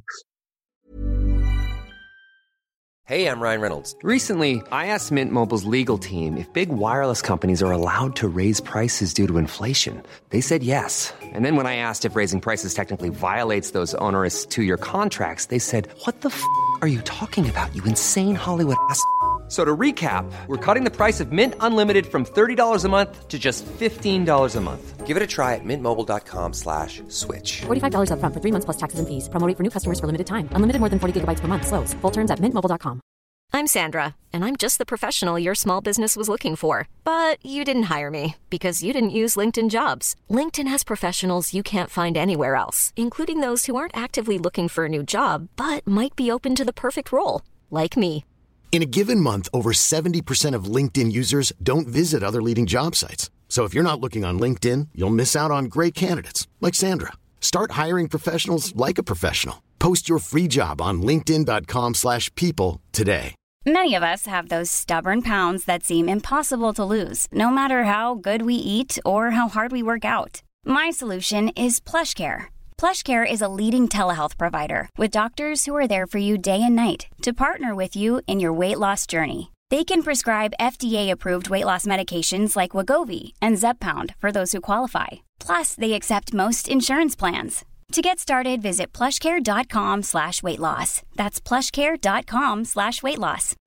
Hey, I'm Ryan Reynolds. Recently, I asked Mint Mobile's legal team if big wireless companies are allowed to raise prices due to inflation. They said yes. And then when I asked if raising prices technically violates those onerous 2-year contracts, they said, "What the f*** are you talking about, you insane Hollywood ass f- So to recap, we're cutting the price of Mint Unlimited from $30 a month to just $15 a month. Give it a try at mintmobile.com/switch. $45 up front for 3 months plus taxes and fees. Promo rate for new customers for limited time. Unlimited more than 40 gigabytes per month. Slows full terms at mintmobile.com. I'm Sandra, and I'm just the professional your small business was looking for. But you didn't hire me because you didn't use LinkedIn Jobs. LinkedIn has professionals you can't find anywhere else, including those who aren't actively looking for a new job, but might be open to the perfect role, like me. In a given month, over 70% of LinkedIn users don't visit other leading job sites. So if you're not looking on LinkedIn, you'll miss out on great candidates like Sandra. Start hiring professionals like a professional. Post your free job on linkedin.com/people today. Many of us have those stubborn pounds that seem impossible to lose, no matter how good we eat or how hard we work out. My solution is PlushCare. PlushCare is a leading telehealth provider with doctors who are there for you day and night to partner with you in your weight loss journey. They can prescribe FDA-approved weight loss medications like Wegovy and Zepbound for those who qualify. Plus, they accept most insurance plans. To get started, visit plushcare.com/weightloss. That's plushcare.com/weightloss.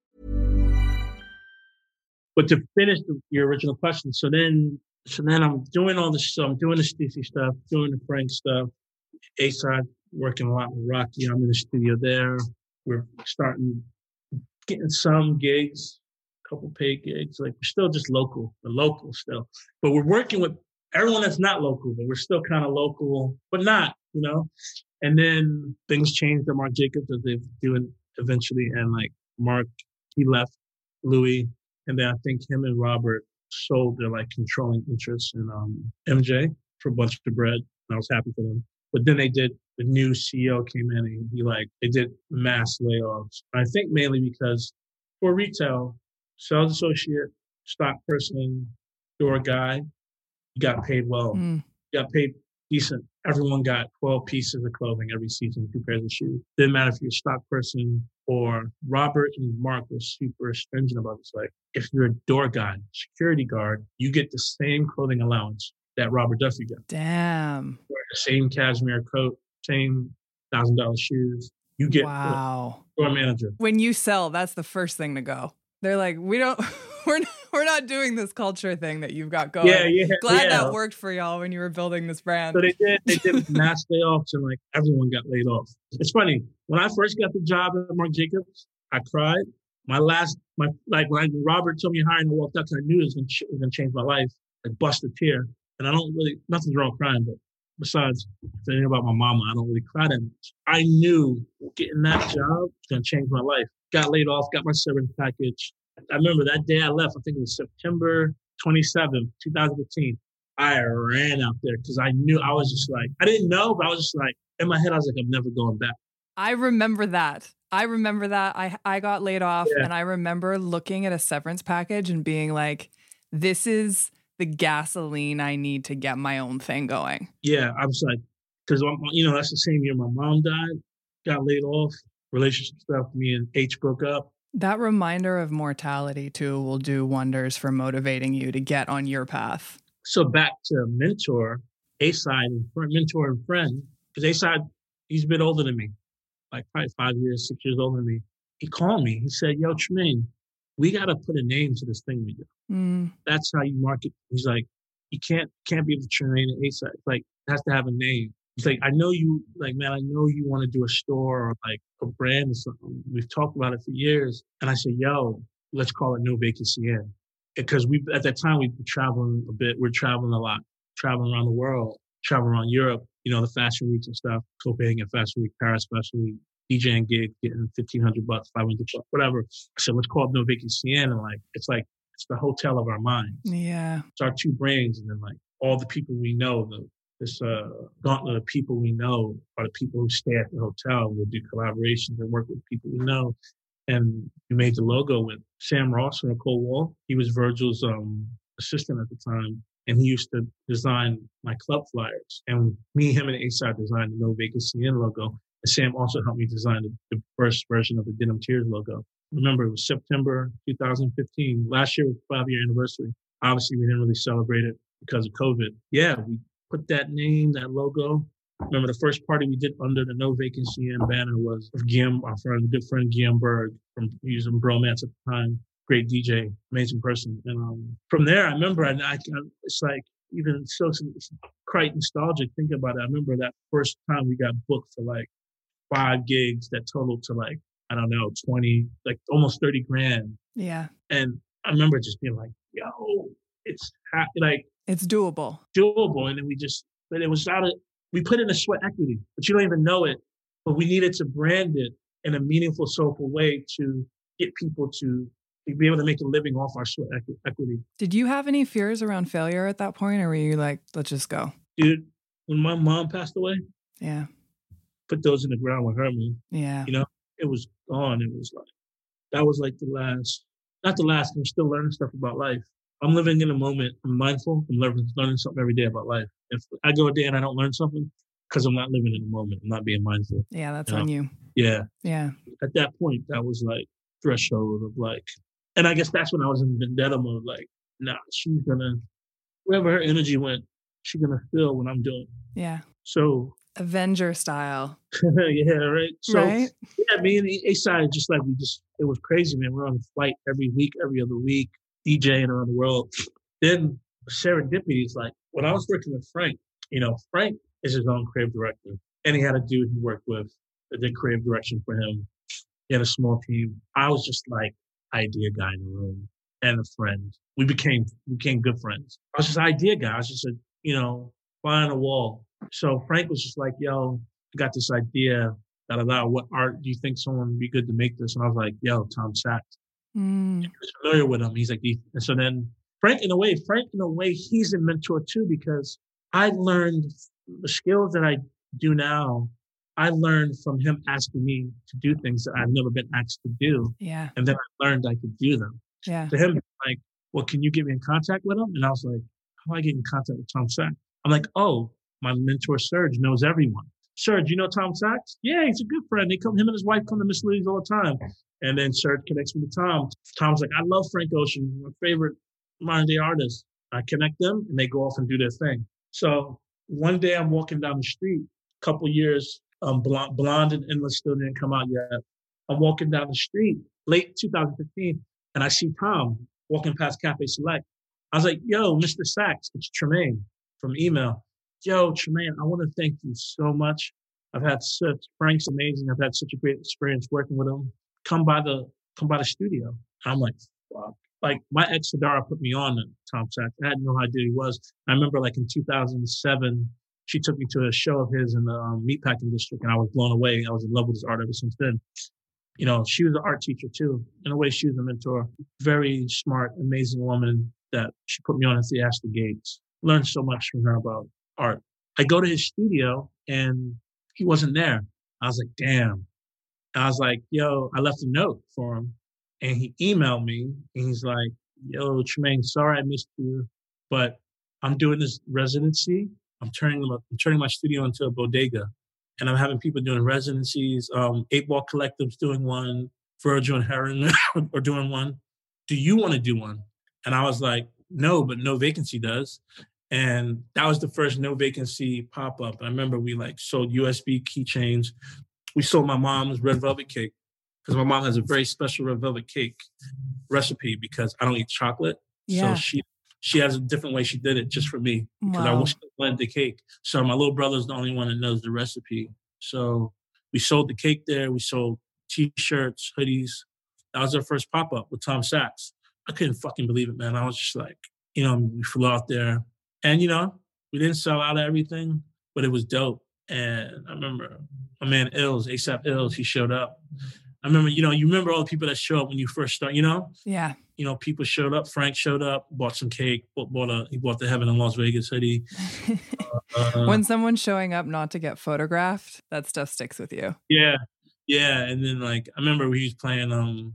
But to finish your original question, so then I'm doing all this stuff. I'm doing the Stacey stuff, doing the Frank stuff. A-Side, working a lot with Rocky. I'm in the studio there. We're getting some gigs, a couple paid gigs. Like, we're still just local. We're local still. But we're working with everyone that's not local, but we're still kind of local, but not, you know? And then things changed at Marc Jacobs, as they do eventually. And like Marc, he left Louis. And then I think him and Robert sold their like controlling interest in MJ for a bunch of bread. And I was happy for them. But then the new CEO came in and they did mass layoffs. I think mainly because for retail, sales associate, stock person, door guy, you got paid well. You got paid decent. Everyone got 12 pieces of clothing every season, 2 pairs of shoes. Didn't matter if you're a stock person or Robert and Marc were super stringent about this. Like, if you're a door guy, security guard, you get the same clothing allowance that Robert Duffy got. Damn. Wear the same cashmere coat, same $1,000 shoes. You get wow. Store manager. When you sell, that's the first thing to go. They're like, we're not doing this culture thing that you've got going. Glad that worked for y'all when you were building this brand. So they did mass layoffs and like everyone got laid off. It's funny. When I first got the job at Marc Jacobs, I cried. When Robert told me to hire and I walked up, because I knew it was going to change my life. I bust a tear. And nothing's wrong with crying, but besides thinking about my mama, I don't really cry that much. I knew getting that job was going to change my life. Got laid off, got my severance package. I remember that day I left, I think it was September 27th, 2015. I ran out there because I knew I was just like, I didn't know, but I was just like, in my head, I was like, I'm never going back. I remember that. I got laid off and I remember looking at a severance package and being like, this is the gasoline I need to get my own thing going. Yeah, I was like, because, that's the same year my mom died, got laid off, relationship stuff, me and H broke up. That reminder of mortality, too, will do wonders for motivating you to get on your path. So back to mentor, A-Side, mentor and friend, because A-Side, he's a bit older than me, like probably 5 years, 6 years older than me. He called me. He said, yo, Tremaine, we got to put a name to this thing we do. That's how you market. He's like, you can't be the Tremaine and A-Side. Like, it has to have a name. He's like, I know you want to do a store or like a brand or something. We've talked about it for years. And I said, yo, let's call it No Vacancy In. Because at that time, we'd be traveling a bit. We're traveling a lot, traveling around the world, traveling around Europe, the fashion weeks and stuff, Copenhagen Fashion Week, Paris Fashion Week, DJing gig, getting $1,500, $500, whatever. I said, let's call it No Vacancy In. And it's the hotel of our minds. Yeah. It's our two brains. And then like all the people we know, this gauntlet of people we know are the people who stay at the hotel. We'll do collaborations and work with people we know. And we made the logo with Sam Ross and Nicole Wall. He was Virgil's assistant at the time. And he used to design my club flyers. And him and A-Side designed the No Vacancy In logo. And Sam also helped me design the first version of the Denim Tears logo. Remember, it was September 2015. Last year was the 5-year anniversary. Obviously, we didn't really celebrate it because of COVID. Yeah, we put that name, that logo. Remember, the first party we did under the No Vacancy In banner was of Guillaume, our good friend Guillaume Berg, he was in Bromance at the time. Great DJ, amazing person. And from there, I remember, it's like, even so, it's quite nostalgic thinking about it. I remember that first time we got booked for like 5 gigs that totaled to like, I don't know, 20, like almost 30 grand. Yeah. And I remember just being like, yo, it's doable. And then we put in a sweat equity, but you don't even know it. But we needed to brand it in a meaningful, soulful way to get people to be able to make a living off our sweat equity. Did you have any fears around failure at that point, or were you like, let's just go? Dude, when my mom passed away, yeah, put those in the ground with her, man. Yeah. You know, it was gone. It was like, that was like not the last, I'm still learning stuff about life. I'm living in a moment. I'm mindful. I'm learning something every day about life. If I go a day and I don't learn something, because I'm not living in the moment. I'm not being mindful. Yeah, that's on you. Yeah. Yeah. At that point, that was like threshold of like, and I guess that's when I was in vendetta mode. Like, nah, she's gonna, wherever her energy went, she's gonna feel what I'm doing. Yeah. So Avenger style. yeah, right. So right? yeah, me and A-Side just like it was crazy, man. We're on a flight every week, every other week, DJing around the world. Then serendipity is like when I was working with Frank, you know, Frank is his own creative director. And he had a dude he worked with that did creative direction for him. He had a small team. I was just like idea guy in the room and a friend. We became good friends. I was just idea guy. I was just fly on the wall. So Frank was just like, yo, I got this idea, what art do you think someone would be good to make this? And I was like, yo, Tom Sachs. He was familiar with him. He's like, and so then Frank in a way, he's a mentor too, because I learned the skills that I do now. I learned from him asking me to do things that I've never been asked to do. Yeah. And then I learned I could do them. Yeah. To him, like, well, can you get me in contact with him? And I was like, how do I get in contact with Tom Sachs? I'm like, oh, my mentor Serge knows everyone. Serge, you know Tom Sachs? Yeah, he's a good friend. Him and his wife come to Miss Lily's all the time. And then Serge connects me to Tom. Tom's like, I love Frank Ocean, my favorite modern day artist. I connect them and they go off and do their thing. So one day I'm walking down the street, a couple years, Blonde and Endless still didn't come out yet. I'm walking down the street, late 2015, and I see Tom walking past Cafe Select. I was like, yo, Mr. Sachs, it's Tremaine from email. Yo, Tremaine, I want to thank you so much. Frank's amazing. I've had such a great experience working with him. Come by the studio. And I'm like, fuck. Like my ex Sadara put me on to Tom Sachs. I had no idea he was. I remember like in 2007, she took me to a show of his in the Meatpacking District, and I was blown away. I was in love with his art ever since then. You know, she was an art teacher too. In a way, she was a mentor. Very smart, amazing woman that she put me on at the Astor Gates. Learned so much from her about art. I go to his studio and he wasn't there. I was like, damn. I was like, yo, I left a note for him. And he emailed me and he's like, yo, Tremaine, sorry I missed you, but I'm doing this residency. I'm turning my studio into a bodega. And I'm having people doing residencies. 8 Ball Collective's doing one. Virgil and Heron are doing one. Do you want to do one? And I was like, no, but No Vacancy does. And that was the first No Vacancy pop-up. I remember we sold USB keychains. We sold my mom's red velvet cake because my mom has a very special red velvet cake recipe because I don't eat chocolate. Yeah. So she has a different way she did it just for me because Wow. I wish I blended the cake. So my little brother's the only one that knows the recipe. So we sold the cake there. We sold T-shirts, hoodies. That was our first pop-up with Tom Sachs. I couldn't fucking believe it, man. I was just like, we flew out there. And, we didn't sell out of everything, but it was dope. And I remember my man Ills, ASAP Ills, he showed up. I remember, you remember all the people that show up when you first start, Yeah. People showed up. Frank showed up, bought some cake, he bought the Heaven in Las Vegas hoodie. When someone's showing up not to get photographed, that stuff sticks with you. Yeah. Yeah. And then I remember he was playing,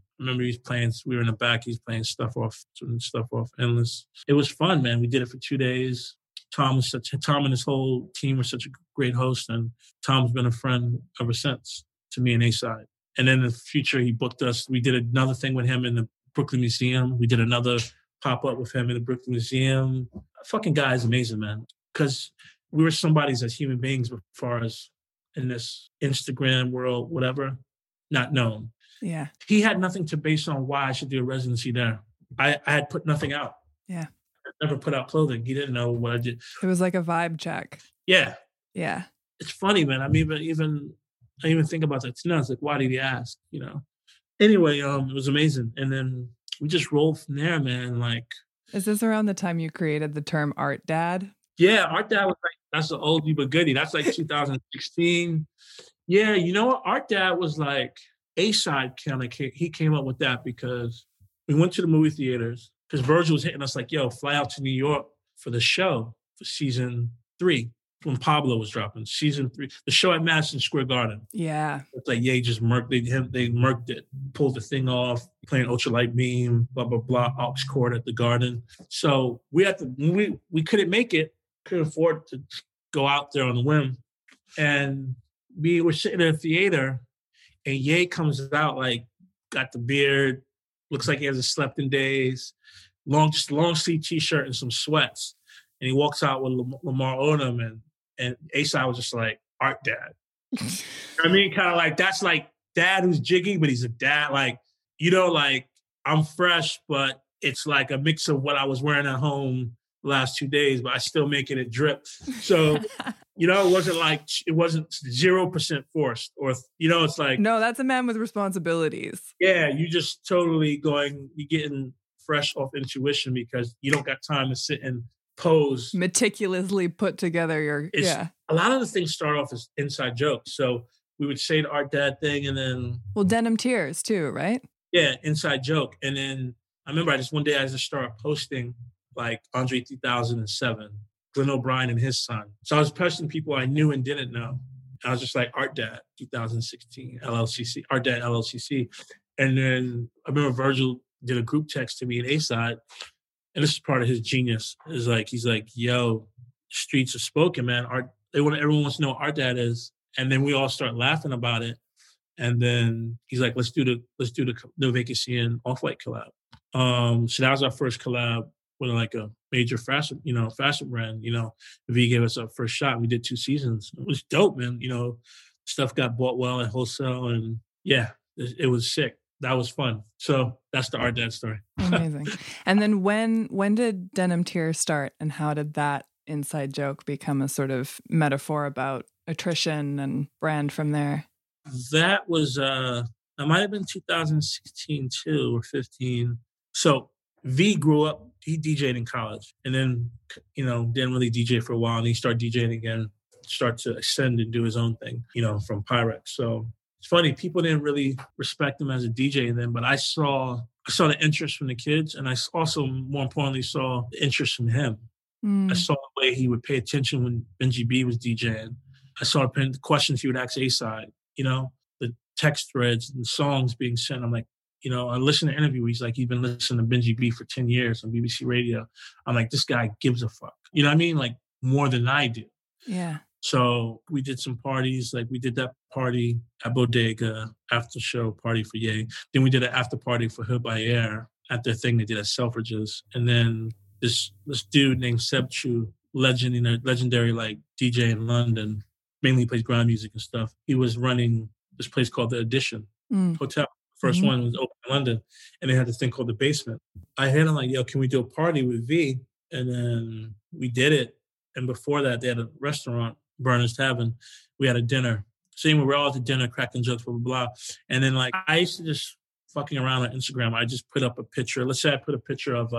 we were in the back, he was playing stuff off Endless. It was fun, man. We did it for 2 days. Tom and his whole team were such a great host, and Tom's been a friend ever since to me and A-Side. And then in the future, he booked us. We did another thing with him in the Brooklyn Museum. We did another pop-up with him in the Brooklyn Museum. Fucking guy is amazing, man. Because we were somebody's as human beings as far as in this Instagram world, whatever, not known. Yeah. He had nothing to base on why I should do a residency there. I had put nothing out. Yeah. I never put out clothing. He didn't know what I did. It was like a vibe check. Yeah. Yeah. It's funny, man. I mean, I even think about that now. It's like, why did he ask? Anyway, it was amazing. And then we just rolled from there, man. Is this around the time you created the term Art Dad? Yeah, Art Dad was that's the oldie but goodie. That's 2016. Yeah, you know what? Art Dad was A-Side he came up with that because we went to the movie theaters because Virgil was hitting us yo, fly out to New York for the show for season 3. when Pablo was dropping, season 3, the show at Madison Square Garden. Yeah. It's like Ye just murked they murked it, pulled the thing off, playing ultralight beam, blah, blah, blah, aux cord at the Garden. So we couldn't make it, couldn't afford to go out there on the whim. And we were sitting in a theater, and Ye comes out like, got the beard, looks like he hasn't slept in days, long sleeve t-shirt and some sweats. And he walks out with Lamar Odom, and A-Side was just like, art dad. I mean, kind of like, that's like dad who's jiggy, but he's a dad. Like, you know, like I'm fresh, but it's like a mix of what I was wearing at home the last 2 days, but I still making it drip. So, you know, it wasn't 0% forced, or, you know, it's like. No, that's a man with responsibilities. Yeah, you just totally you're getting fresh off intuition because you don't got time to sit and pose. Meticulously put together A lot of the things start off as inside jokes. So we would say the art dad thing, and then. Well, Denim Tears too, right? Yeah, inside joke. And then I remember one day I just started posting like Andre 3007, Glenn O'Brien and his son. So I was posting people I knew and didn't know. I was just like, Art Dad 2016, LLCC, Art Dad LLCC. And then I remember Virgil did a group text to me in A-Side. And this is part of his genius. He's like, yo, streets are spoken, man. Everyone wants to know what Art Dad is. And then we all start laughing about it. And then he's like, let's do the No Vacancy and Off-White collab. So that was our first collab with like a major fashion brand. You know, V gave us our first shot. We did 2 seasons. It was dope, man. You know, stuff got bought well at wholesale, and yeah, it was sick. That was fun. So that's the Art Dad story. Amazing. And then when did Denim Tears start, and how did that inside joke become a sort of metaphor about attrition and brand from there? That was, that might have been 2016 too, or 15. So V grew up, he DJ'd in college, and then, you know, didn't really DJ for a while, and he started DJing again, start to ascend and do his own thing, you know, from Pyrex. So it's funny, people didn't really respect him as a DJ then, but I saw the interest from the kids, and I also, more importantly, saw the interest from him. I saw the way he would pay attention when Benji B was DJing. I saw the questions he would ask A-Side, you know, the text threads and songs being sent. I'm like, you know, I listened to an interview. He's like, he's been listening to Benji B for 10 years on BBC Radio. I'm like, this guy gives a fuck. You know what I mean? Like, more than I do. Yeah. So we did some parties. Like, we did that party at Bodega, after show party for Ye. Then we did an after party for Hood by Air at their thing they did at Selfridges. And then this dude named Seb Chu, legendary like DJ in London, mainly plays ground music and stuff. He was running this place called The Edition Hotel. First one was open in London, and they had this thing called The Basement. I hit him like, yo, can we do a party with V? And then we did it. And before that, they had a restaurant, Burner's Tavern. We had a dinner. Same, we were all at the dinner, cracking jokes, blah, blah, blah. And then like, I used to just fucking around on Instagram. I just put up a picture. Let's say I put a picture of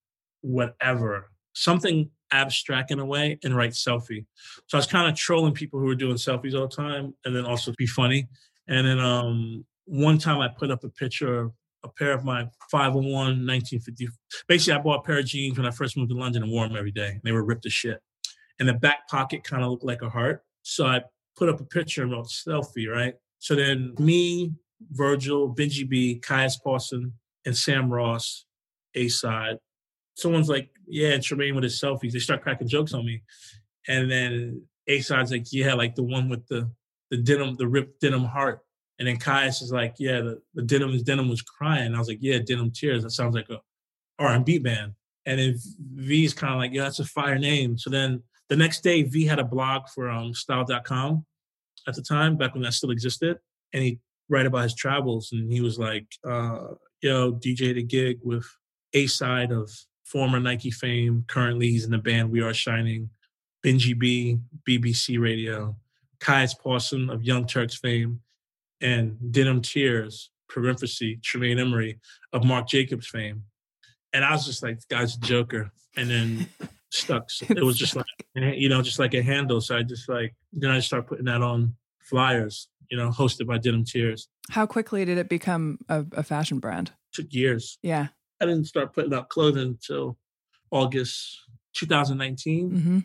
whatever, something abstract in a way, and write selfie. So I was kind of trolling people who were doing selfies all the time, and then also be funny. And then one time I put up a picture, a pair of my 501 1950. Basically, I bought a pair of jeans when I first moved to London and wore them every day. They were ripped as shit. And the back pocket kind of looked like a heart. So I put up a picture and wrote selfie, right? So then me, Virgil, Benji B, Caius Paulson, and Sam Ross, A-Side. Someone's like, yeah, and Tremaine with his selfies. They start cracking jokes on me. And then A-Side's like, yeah, like the one with the denim, the ripped denim heart. And then Caius is like, yeah, the denim was crying. I was like, yeah, Denim Tears. That sounds like a R&B band. And then V's kind of like, yeah, that's a fire name. So then the next day, V had a blog for style.com at the time, back when that still existed. And he'd write about his travels. And he was like, yo, DJ'd a gig with A-Side of former Nike fame. Currently, he's in the band We Are Shining. Benji B, BBC Radio. Caius Paulson of Young Turks fame. And Denim Tears, parenthesis, Tremaine Emery of Marc Jacobs fame. And I was just like, this guy's a joker. And then stuck. So it was just like, you know, just like a handle. So I just like, then I start putting that on flyers, you know, hosted by Denim Tears. How quickly did it become a fashion brand? Took years. Yeah. I didn't start putting out clothing until August 2019.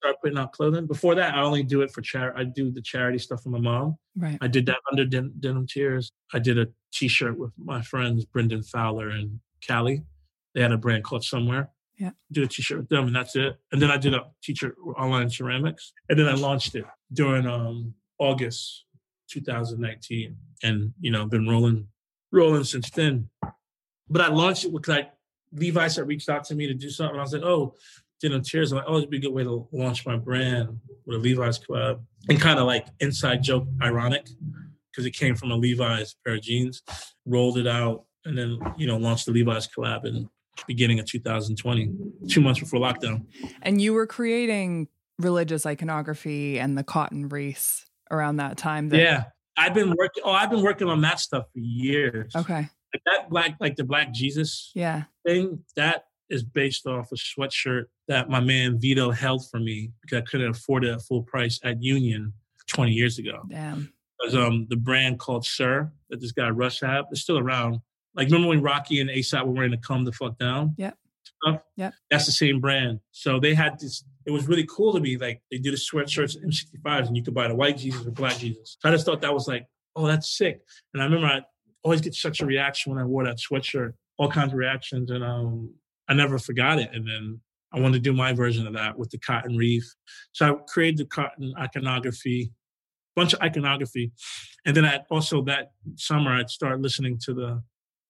start putting out clothing. Before that, I only do it for charity. I do the charity stuff for my mom. Right. I did that under Denim Tears. I did a T-shirt with my friends, Brendan Fowler and Callie. They had a brand called Somewhere. Yeah. Did a T-shirt with them, and that's it. And then I did a T-shirt online ceramics. And then I launched it during August 2019. And, been rolling since then. But I launched it because Levi's had reached out to me to do something. I was like, oh, Denim Tears. I'm like, oh, it'd be a good way to launch my brand with a Levi's collab. And kind of like inside joke, ironic, because it came from a Levi's pair of jeans. Rolled it out, and then, launched the Levi's collab in beginning of 2020, 2 months before lockdown. And you were creating religious iconography and the cotton wreaths around that time. Yeah. I've been working on that stuff for years. Okay. The Black Jesus Yeah. thing, that is based off a sweatshirt that my man Vito held for me because I couldn't afford it at full price at Union 20 years ago. Damn. It was the brand called Sir that this guy Russ had. It's still around. Like, remember when Rocky and A$AP were wearing the Come the Fuck Down? Yep. Stuff? Yep. That's the same brand. So they had this, it was really cool to me. Like, they do the sweatshirts at M65s and you could buy the white Jesus or black Jesus. So I just thought that was like, oh, that's sick. And I remember I always get such a reaction when I wore that sweatshirt, all kinds of reactions. And I never forgot it. And then I wanted to do my version of that with the cotton wreath. So I created the cotton iconography, bunch of iconography. And then that summer, I'd start listening to the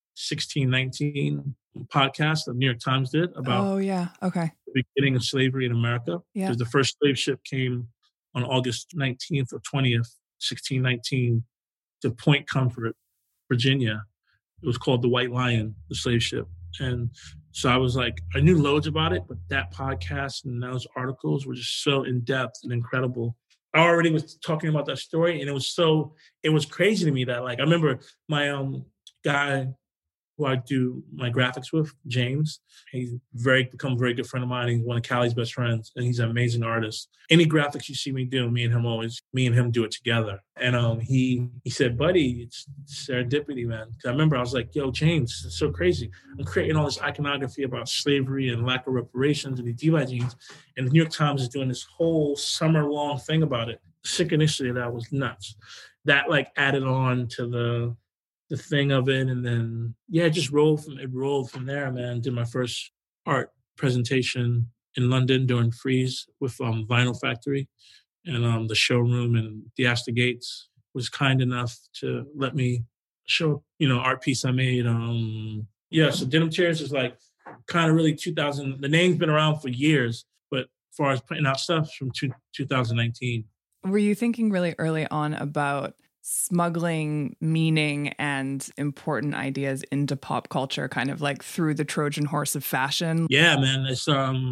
1619 podcast that New York Times did about the beginning of slavery in America. Yeah. Because the first slave ship came on August 19th or 20th, 1619, to Point Comfort, Virginia. It was called the White Lion, the slave ship. And so I was like, I knew loads about it, but that podcast and those articles were just so in-depth and incredible. I already was talking about that story, and it was crazy to me that, like, I remember my guy who I do my graphics with, James. He's become a very good friend of mine. He's one of Callie's best friends, and he's an amazing artist. Any graphics you see me do, me and him do it together. And he said, buddy, it's serendipity, man. 'Cause I remember I was like, yo, James, it's so crazy. I'm creating all this iconography about slavery and lack of reparations and the Levi jeans, and the New York Times is doing this whole summer-long thing about it. The synchronicity of that was nuts. That, like, added on to the thing of it, and then it rolled from there, man. Did my first art presentation in London during Frieze with Vinyl Factory, and the showroom and the Astor Gates was kind enough to let me show art piece I made. So Denim Tears is like kind of really 2000. The name's been around for years, but as far as putting out stuff from 2019. Were you thinking really early on about smuggling meaning and important ideas into pop culture, kind of like through the Trojan horse of fashion? Yeah, man. It's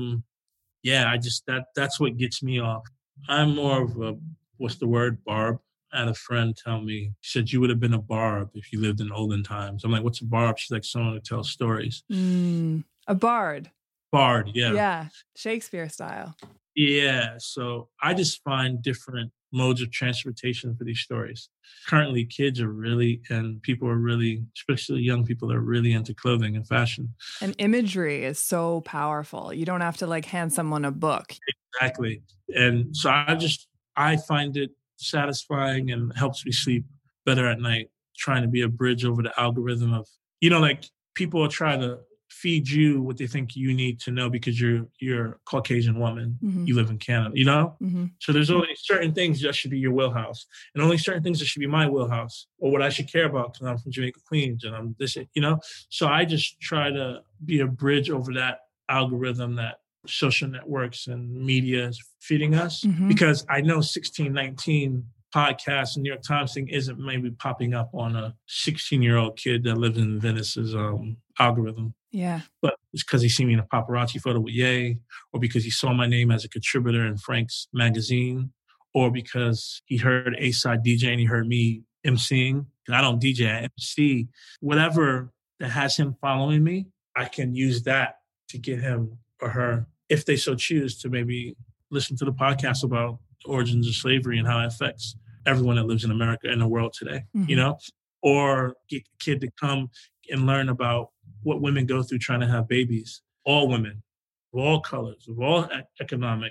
that's what gets me off. I'm more of a, what's the word, barb? I had a friend tell me, she said, you would have been a barb if you lived in olden times. I'm like, what's a barb? She's like, someone who tells stories. A bard. Bard, yeah. Yeah, Shakespeare style. Yeah, so I just find different modes of transportation for these stories. Currently, kids are really, and people are really, especially young people, are really into clothing and fashion. And imagery is so powerful. You don't have to like hand someone a book. Exactly. And so I find it satisfying and helps me sleep better at night, trying to be a bridge over the algorithm of, like people are trying to feed you what they think you need to know because you're a Caucasian woman. Mm-hmm. You live in Canada, Mm-hmm. So there's only certain things that should be your wheelhouse, and only certain things that should be my wheelhouse, or what I should care about because I'm from Jamaica, Queens, and I'm this, So I just try to be a bridge over that algorithm that social networks and media is feeding us, because I know 1619 podcast and New York Times thing isn't maybe popping up on a 16-year-old kid that lives in Venice's algorithm. Yeah. But it's because he seen me in a paparazzi photo with Ye, or because he saw my name as a contributor in Frank's magazine, or because he heard A$AP DJ and he heard me emceeing. I don't DJ, I MC. Whatever that has him following me, I can use that to get him or her, if they so choose, to maybe listen to the podcast about the origins of slavery and how it affects everyone that lives in America and the world today, or get a kid to come and learn about what women go through trying to have babies. All women, of all colors, of all economic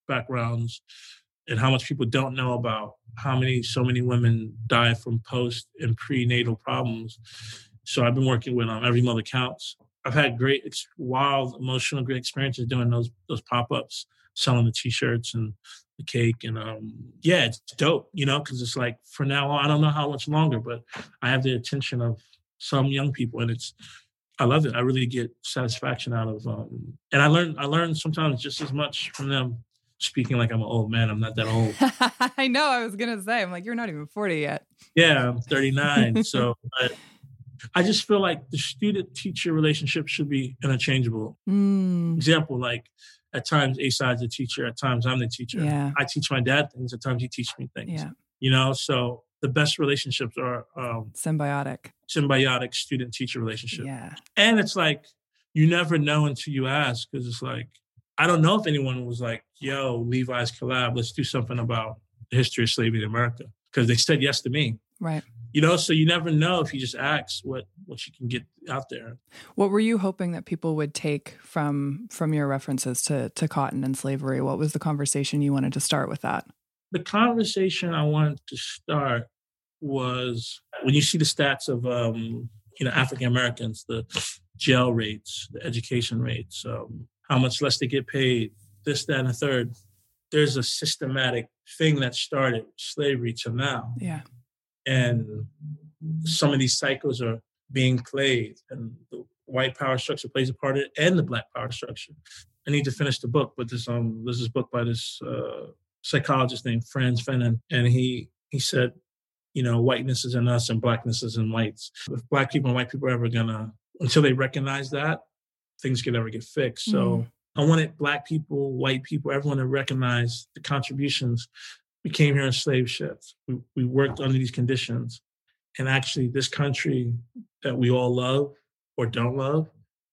backgrounds and how much people don't know about so many women die from post and prenatal problems. So I've been working with Every Mother Counts. I've had wild, emotional, great experiences doing those pop-ups, selling the T-shirts and the cake. And it's dope, because it's like, for now on, I don't know how much longer, but I have the attention of some young people, and I love it. I really get satisfaction out of and I learn sometimes just as much from them. Speaking like I'm an old man, I'm not that old. I know, I was going to say, I'm like, you're not even 40 yet. Yeah, I'm 39. So I just feel like the student-teacher relationship should be interchangeable. Example, like at times A-Side's the teacher, at times I'm the teacher. Yeah. I teach my dad things, at times he teaches me things. Yeah. So the best relationships are symbiotic student-teacher relationship. Yeah. And it's like, you never know until you ask, because it's like, I don't know if anyone was like, yo, Levi's collab, let's do something about the history of slavery in America. Because they said yes to me. Right. So you never know if you just ask what you can get out there. What were you hoping that people would take from your references to cotton and slavery? What was the conversation you wanted to start with that? The conversation I wanted to start was when you see the stats of, African Americans, the jail rates, the education rates, how much less they get paid, this, that, and the third. There's a systematic thing that started slavery to now. Yeah. And some of these cycles are being played, and the white power structure plays a part of it, and the black power structure. I need to finish the book, but there's this book by this psychologist named Frantz Fanon, and he said, whiteness is in us and blackness is in whites. If black people and white people are ever until they recognize that, things can never get fixed. So I wanted black people, white people, everyone to recognize the contributions. We came here in slave ships. We worked under these conditions. And actually, this country that we all love or don't love,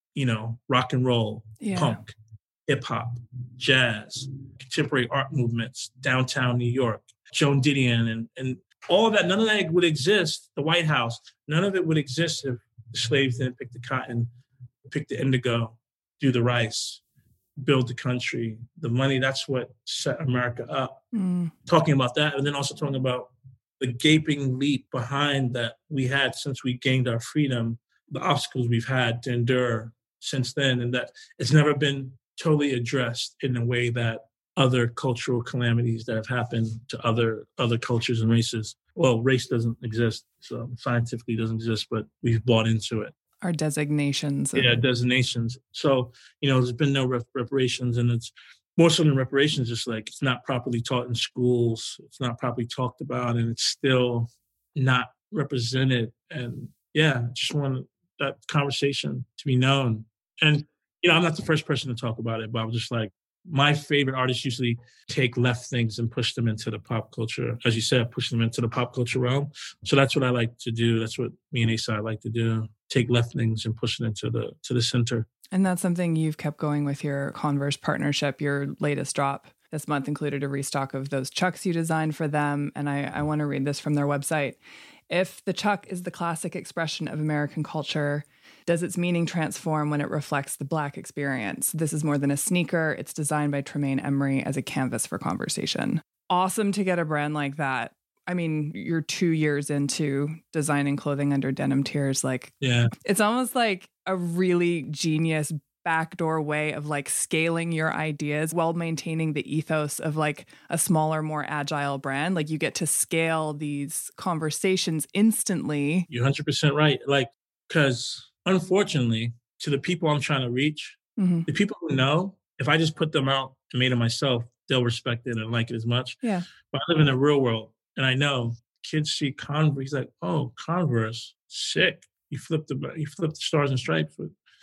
rock and roll, punk, hip hop, jazz, contemporary art movements, downtown New York, Joan Didion, and all of that, none of that would exist. The White House, none of it would exist if the slaves didn't pick the cotton, pick the indigo, do the rice, build the country, the money. That's what set America up. Talking about that, and then also talking about the gaping leap behind that we had since we gained our freedom, the obstacles we've had to endure since then, and that it's never been totally addressed in a way that other cultural calamities that have happened to other cultures and races. Well, race doesn't exist, so scientifically doesn't exist, but we've bought into it. Our designations. Designations. So, there's been no reparations, and it's more so than reparations, just like it's not properly taught in schools. It's not properly talked about, and it's still not represented. And I just want that conversation to be known. And, I'm not the first person to talk about it, but I'm just like, my favorite artists usually take left things and push them into the pop culture. As you said, push them into the pop culture realm. So that's what I like to do. That's what me and A-Side like to do. Take left things and push it into the center. And that's something you've kept going with your Converse partnership. Your latest drop this month included a restock of those Chucks you designed for them. And I want to read this from their website. If the Chuck is the classic expression of American culture, does its meaning transform when it reflects the Black experience? This is more than a sneaker. It's designed by Tremaine Emory as a canvas for conversation. Awesome to get a brand like that. I mean, you're 2 years into designing clothing under denim tiers. It's almost like a really genius backdoor way of scaling your ideas while maintaining the ethos of a smaller, more agile brand. You get to scale these conversations instantly. You're 100% right. Because unfortunately, to the people I'm trying to reach, the people who know, if I just put them out and made it myself, they'll respect it and like it as much. Yeah. But I live in the real world, and I know kids see Converse. He's like, oh, Converse, sick. You flip the stars and stripes,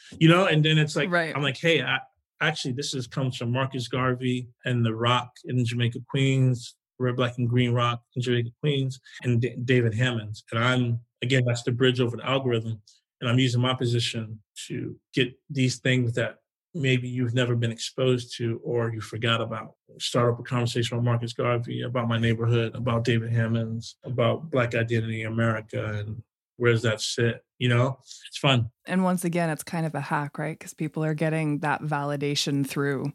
and then it's like, right. I'm like, hey, actually, comes from Marcus Garvey and The Rock in Jamaica, Queens, Red, Black, and Green Rock in Jamaica, Queens, and David Hammons. And that's the bridge over the algorithm. And I'm using my position to get these things that maybe you've never been exposed to or you forgot about. Start up a conversation with Marcus Garvey about my neighborhood, about David Hammons, about Black identity in America, and where does that sit? It's fun. And once again, it's kind of a hack, right? Because people are getting that validation through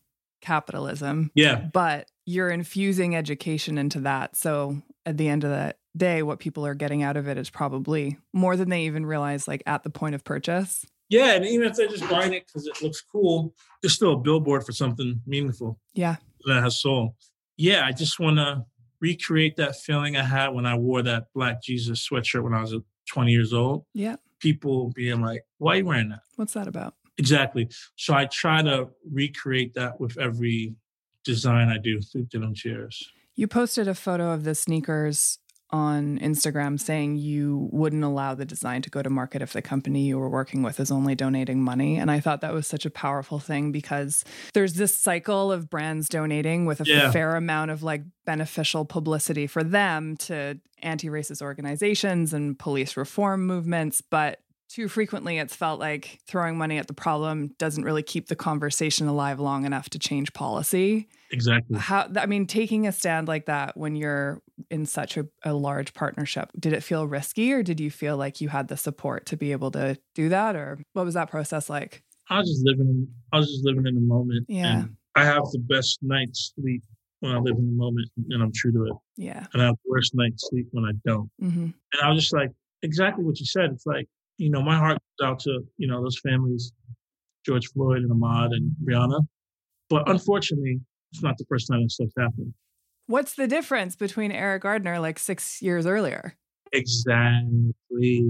capitalism. Yeah. But you're infusing education into that. So at the end of the day, what people are getting out of it is probably more than they even realize, like at the point of purchase. Yeah. And even if they're just buying it because it looks cool, there's still a billboard for something meaningful. Yeah. That has soul. Yeah. I just want to recreate that feeling I had when I wore that Black Jesus sweatshirt when I was 20 years old. Yeah. People being like, why are you wearing that? What's that about? Exactly. So I try to recreate that with every design I do through Denim Chairs. You posted a photo of the sneakers on Instagram saying you wouldn't allow the design to go to market if the company you were working with is only donating money. And I thought that was such a powerful thing because there's this cycle of brands donating with a fair amount of like beneficial publicity for them to anti-racist organizations and police reform movements. But too frequently, it's felt like throwing money at the problem doesn't really keep the conversation alive long enough to change policy. Exactly. Taking a stand like that when you're in such a large partnership, did it feel risky or did you feel like you had the support to be able to do that? Or what was that process like? I was just living in the moment. Yeah. And I have the best night's sleep when I live in the moment and I'm true to it. Yeah. And I have the worst night's sleep when I don't. Mm-hmm. And I was just like, exactly what you said. It's like, my heart goes out to, those families, George Floyd and Ahmaud and Breonna. But unfortunately, it's not the first time that stuff's happened. What's the difference between Eric Gardner like 6 years earlier? Exactly.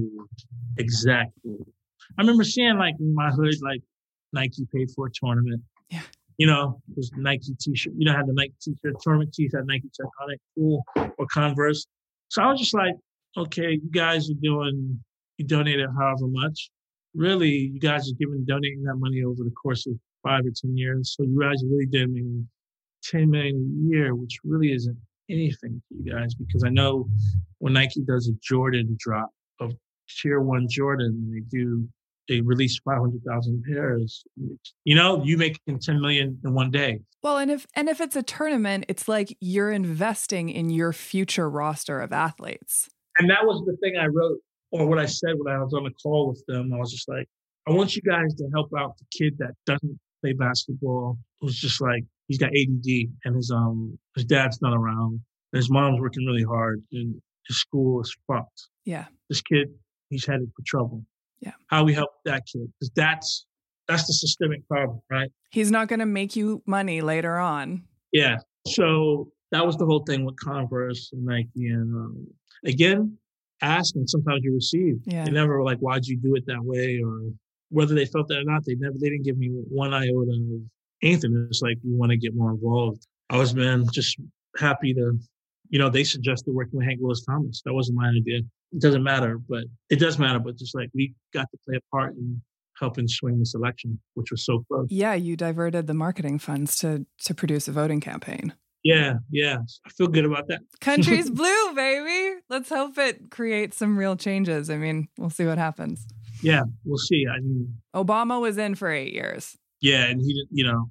I remember seeing like in my hood, like Nike paid for a tournament. Yeah. It was Nike t-shirt. Had the Nike t-shirt, tournament t-shirt, had Nike check on it, cool, or Converse. So I was just like, okay, you guys you donated however much. Really, you guys are donating that money over the course of 5 or 10 years. So you guys really did maybe $10 million a year, which really isn't anything to you guys, because I know when Nike does a Jordan drop of tier 1 Jordan, they release 500,000 pairs. You making 10 million in one day. Well, and if it's a tournament, it's like you're investing in your future roster of athletes. And that was the thing I wrote, or what I said when I was on the call with them. I was just like, I want you guys to help out the kid that doesn't play basketball, who's just like, he's got ADD and his dad's not around and his mom's working really hard and his school is fucked. Yeah. This kid, he's headed for trouble. Yeah. How we help that kid? Because that's the systemic problem, right? He's not going to make you money later on. Yeah. So that was the whole thing with Converse and Nike. And again, ask and sometimes you receive. Yeah. They never were like, why'd you do it that way? Or whether they felt that or not, they didn't give me one iota of anything. It's like, we want to get more involved. I was, just happy to, they suggested working with Hank Willis Thomas. That wasn't my idea. It doesn't matter, but it does matter. But just like we got to play a part in helping swing this election, which was so close. Yeah, you diverted the marketing funds to produce a voting campaign. Yeah. I feel good about that. Country's blue, baby. Let's hope it creates some real changes. I mean, we'll see what happens. Yeah, we'll see. Obama was in for 8 years. Yeah, and he,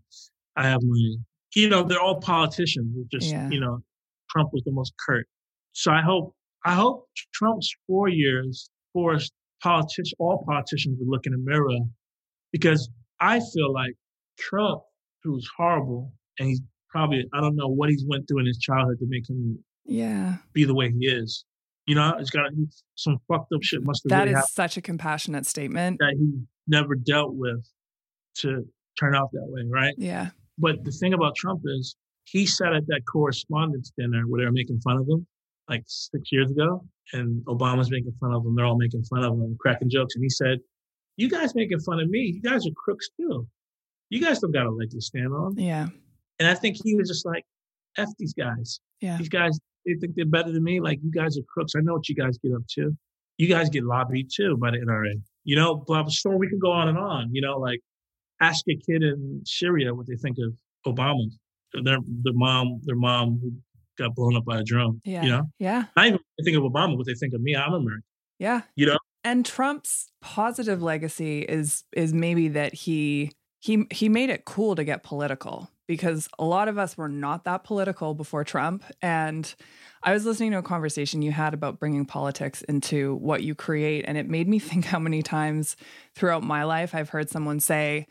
I have my, they're all politicians. Just, Trump was the most curt. So I hope Trump's 4 years forced all politicians to look in the mirror, because I feel like Trump, who's horrible, and he's probably, I don't know what he's went through in his childhood to make him be the way he is. It's got some fucked up shit must have really happened. That is such a compassionate statement. That he never dealt with to turn out that way, right? Yeah. But the thing about Trump is he sat at that correspondence dinner where they were making fun of him like 6 years ago, and Obama's making fun of him. They're all making fun of him, cracking jokes. And he said, you guys making fun of me. You guys are crooks too. You guys don't got a leg to stand on. Yeah. And I think he was just like, F these guys. Yeah. These guys, they think they're better than me. Like, you guys are crooks. I know what you guys get up to. You guys get lobbied too by the NRA. Blah, blah, so we can go on and on. Like, ask a kid in Syria what they think of Obama. Their mom who got blown up by a drone. Yeah. Yeah. Not even think of Obama, what they think of me. I'm American. Yeah. And Trump's positive legacy is maybe that he made it cool to get political, because a lot of us were not that political before Trump. And I was listening to a conversation you had about bringing politics into what you create. And it made me think how many times throughout my life I've heard someone say,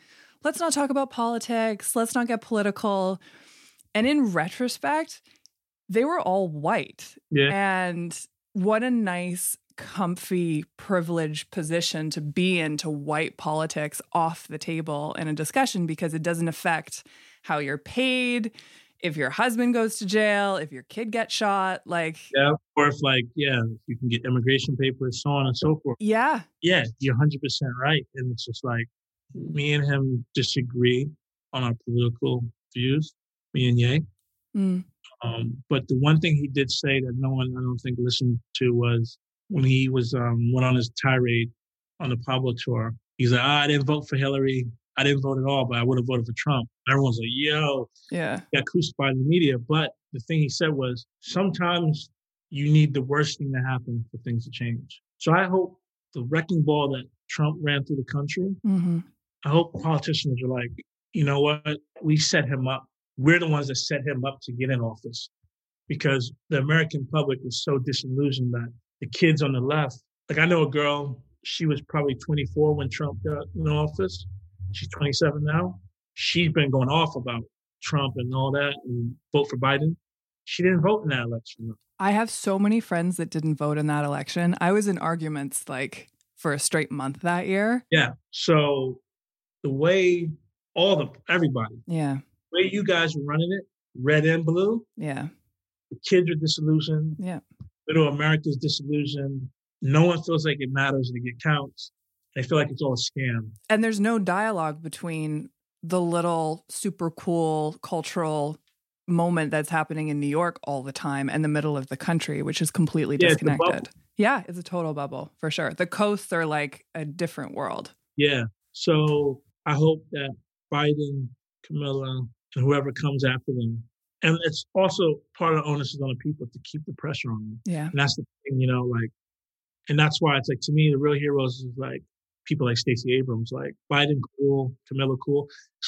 let's not talk about politics. Let's not get political. And in retrospect, they were all white. Yeah. And what a nice, comfy, privileged position to be in, to wipe politics off the table in a discussion, because it doesn't affect how you're paid, if your husband goes to jail, if your kid gets shot, like... Yeah, or if you can get immigration papers, so on and so forth. Yeah. Yeah, you're 100% right. And it's just like, me and him disagree on our political views, me and Ye. Mm. But the one thing he did say that no one, I don't think, listened to was when he was went on his tirade on the Pablo tour. He's like, I didn't vote for Hillary. I didn't vote at all, but I would have voted for Trump. Everyone's like, yo. Yeah. Got crucified in the media. But the thing he said was, sometimes you need the worst thing to happen for things to change. So I hope the wrecking ball that Trump ran through the country, I hope politicians are like, you know what? We set him up. We're the ones that set him up to get in office, because the American public was so disillusioned that the kids on the left, like I know a girl, she was probably 24 when Trump got in office. She's 27 now. She's been going off about Trump and all that and vote for Biden. She didn't vote in that election. I have so many friends that didn't vote in that election. I was in arguments like for a straight month that year. Yeah. So the way everybody, the way you guys were running it, red and blue. Yeah. The kids are disillusioned. Yeah. Middle America's disillusioned. No one feels like it matters and it counts. They feel like it's all a scam. And there's no dialogue between the little super cool cultural moment that's happening in New York all the time and the middle of the country, which is completely disconnected. It's a total bubble for sure. The coasts are like a different world. Yeah. So I hope that Biden, Camilla, and whoever comes after them, and it's also part of the onus is on the people to keep the pressure on them. Yeah. And that's the thing, and that's why it's like, to me, the real heroes is like people like Stacey Abrams, like Biden cool, Camilla cool.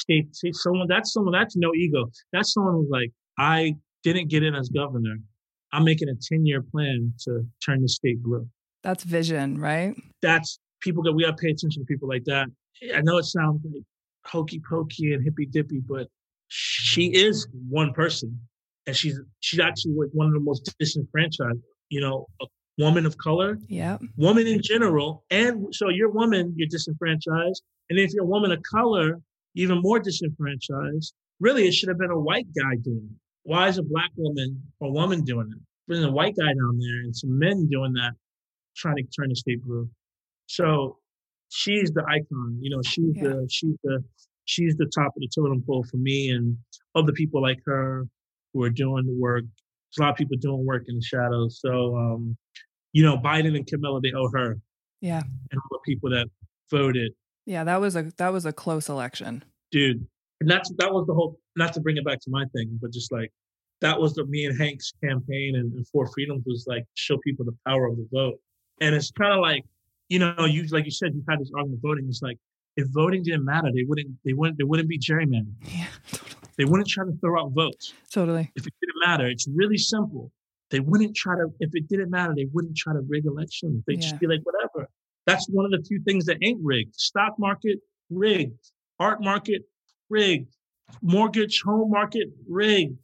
That's no ego. That's someone who's like, I didn't get in as governor. I'm making a 10-year plan to turn the state blue. That's vision, right? That's people that we got to pay attention to people like that. I know it sounds like hokey pokey and hippy dippy, but she is one person, and she's actually like one of the most disenfranchised, a woman of color, woman in general. And so you're a woman, you're disenfranchised. And if you're a woman of color, even more disenfranchised. Really, it should have been a white guy doing it. Why is a black woman or woman doing it? There's a white guy down there and some men doing that, trying to turn the state blue. So she's the icon, she's the top of the totem pole for me and other people like her who are doing the work. There's a lot of people doing work in the shadows. So, Biden and Camilla, they owe her. Yeah. And all the people that voted. Yeah, that was a close election. Dude. And that was the whole, not to bring it back to my thing, but just like, that was me and Hank's campaign and For Freedoms was like, show people the power of the vote. And it's kind of like, like you said, you've had this argument of voting. It's like, if voting didn't matter, they wouldn't be gerrymandering. Yeah, totally. They wouldn't try to throw out votes. Totally. If it didn't matter, it's really simple. They wouldn't try to, if it didn't matter, they wouldn't try to rig elections. They'd just be like, whatever. That's one of the few things that ain't rigged. Stock market, rigged. Art market, rigged. Mortgage, home market, rigged.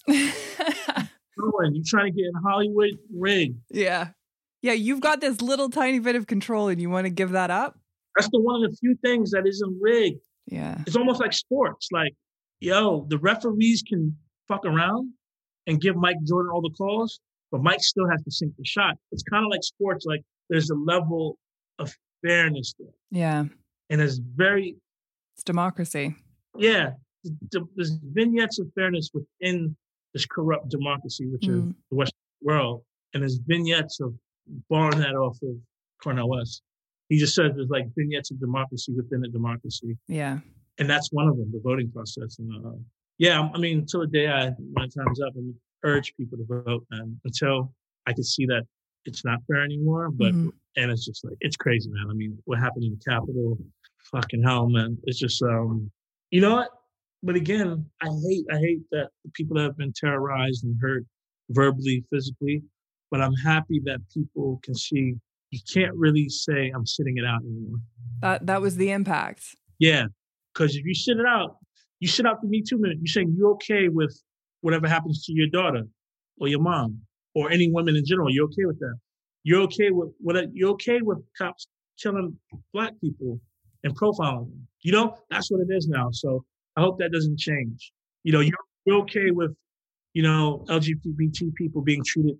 You're trying to get in Hollywood, rigged. Yeah. Yeah, you've got this little tiny bit of control and you want to give that up? That's one of the few things that isn't rigged. Yeah. It's almost like sports. Like, the referees can fuck around and give Mike Jordan all the calls, but Mike still has to sink the shot. It's kind of like sports. Like, there's a level of fairness there. Yeah. And it's democracy. Yeah. There's vignettes of fairness within this corrupt democracy, which is the Western world. And there's vignettes of borrowing that off of Cornel West. He just says there's like vignettes of democracy within a democracy. Yeah. And that's one of them, the voting process. And until the day my time's up, and urge people to vote, man, until I can see that it's not fair anymore. But and it's just like, it's crazy, man. I mean, what happened in the Capitol, fucking hell, man. It's just, you know what? But again, I hate that the people that have been terrorized and hurt verbally, physically. But I'm happy that people can see you can't really say I'm sitting it out anymore. That was the impact. Yeah. Because if you sit out the Me Too minute, you're saying you're okay with whatever happens to your daughter or your mom or any women in general. You're okay with that. You're okay with cops killing Black people and profiling them. You know, that's what it is now. So I hope that doesn't change. You know, you're okay with, you know, LGBT people being treated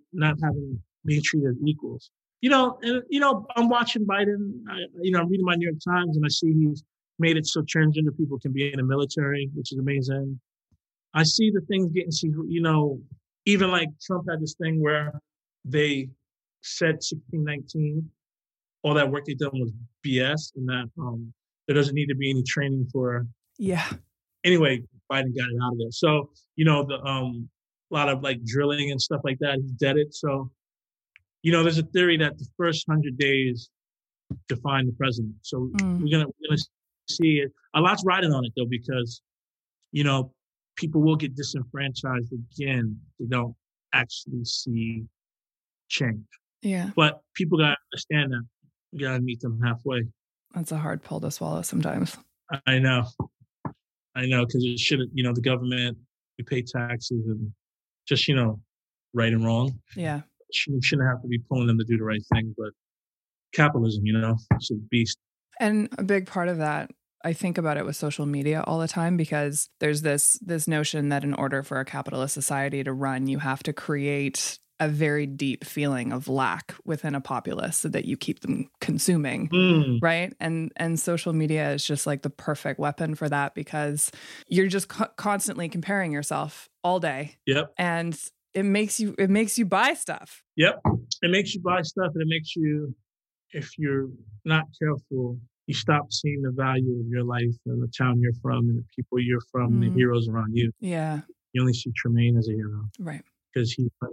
as equals. You know, and you know, I'm watching Biden. I'm reading my New York Times, and I see he's made it so transgender people can be in the military, which is amazing. I see the things getting, you know, even like Trump had this thing where they said 1619, all that work they done was BS, and that there doesn't need to be any training for. Yeah. Anyway, Biden got it out of there. So, you know, the a lot of like drilling and stuff like that, he did it. So, you know, there's a theory that the first 100 days define the president. So we're gonna see it. A lot's riding on it though, because, you know, people will get disenfranchised again. They don't actually see change. Yeah. But people gotta understand that. We gotta meet them halfway. That's a hard pill to swallow sometimes. I know, because it should, you know, the government, we pay taxes and just, you know, right and wrong. Yeah. You shouldn't have to be pulling them to do the right thing, but capitalism, you know, it's a beast. And a big part of that, I think about it with social media all the time, because there's this notion that in order for a capitalist society to run, you have to create a very deep feeling of lack within a populace so that you keep them consuming, right? And social media is just like the perfect weapon for that, because you're just constantly comparing yourself all day. Yep. And it makes you buy stuff. Yep. It makes you buy stuff, and it makes you, if you're not careful, you stop seeing the value of your life and the town you're from and the people you're from, and the heroes around you. Yeah. You only see Tremaine as a hero. Right. Because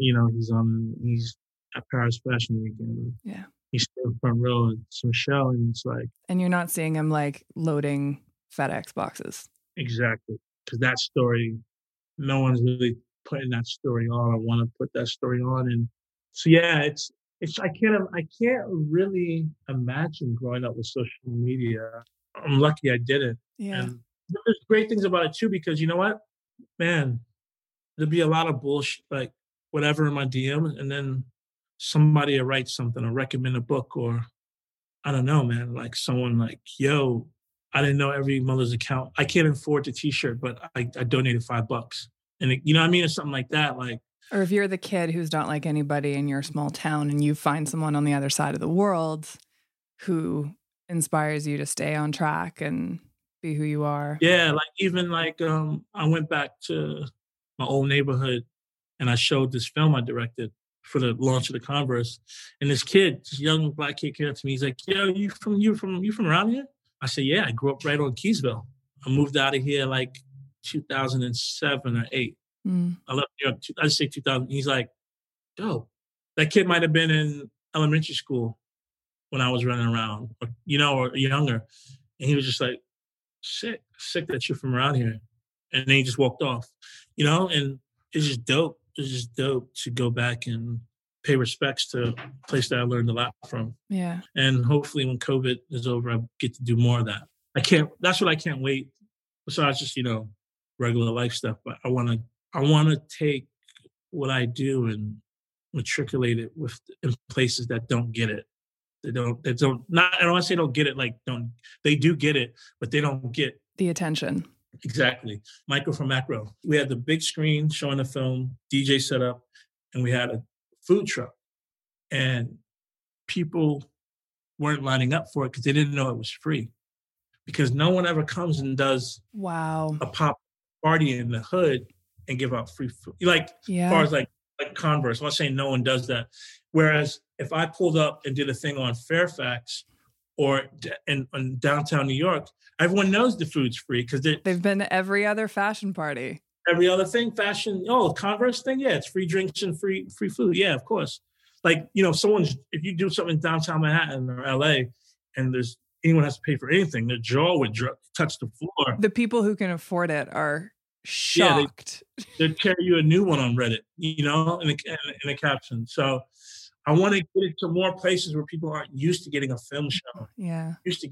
he's at Paris Fashion Week, and yeah, he's still front row at Michelle, and it's like, and you're not seeing him like loading FedEx boxes. Exactly, because that story, no one's really putting that story on. I want to put that story on, and so yeah, it's I can't really imagine growing up with social media. I'm lucky I didn't. Yeah, and there's great things about it too, because you know what, man. There'd be a lot of bullshit, like whatever in my DM, and then somebody will write something or recommend a book, or I don't know, man, like someone like, yo, I didn't know every mother's account. I can't afford the t-shirt, but I donated $5. And you know what I mean? Or something like that. Like, or if you're the kid who's not like anybody in your small town and you find someone on the other side of the world who inspires you to stay on track and be who you are. Yeah. Like even like, I went back to my old neighborhood, and I showed this film I directed for the launch of the Converse. And this young Black kid came up to me. He's like, "Yo, you from around here?" I said, "Yeah, I grew up right on Keysville. I moved out of here like 2007 or 8. I left New York. I'd say 2000." He's like, "Dope." That kid might have been in elementary school when I was running around, or younger. And he was just like, sick that you're from around here. And then he just walked off, you know, and it's just dope. It's just dope to go back and pay respects to a place that I learned a lot from. Yeah. And hopefully when COVID is over, I get to do more of that. That's what I can't wait. Besides just, you know, regular life stuff. But I want to take what I do and matriculate it in places that don't get it. I don't want to say don't get it, they do get it, but they don't get the attention. Exactly. Micro for macro. We had the big screen showing the film, DJ set up, and we had a food truck. And people weren't lining up for it because they didn't know it was free. Because no one ever comes and does a pop party in the hood and give out free food. As far as like Converse, I'm not saying no one does that. Whereas if I pulled up and did a thing on Fairfax or in downtown New York, everyone knows the food's free because they've been to every other fashion party. Every other thing, fashion, Converse thing, yeah, it's free drinks and free food, yeah, of course. Like, you know, if you do something in downtown Manhattan or LA and anyone has to pay for anything, their jaw would touch the floor. The people who can afford it are shocked. Yeah, they'd carry you a new one on Reddit, you know, in a caption. So I want to get it to more places where people aren't used to getting a film show. Yeah. Used to getting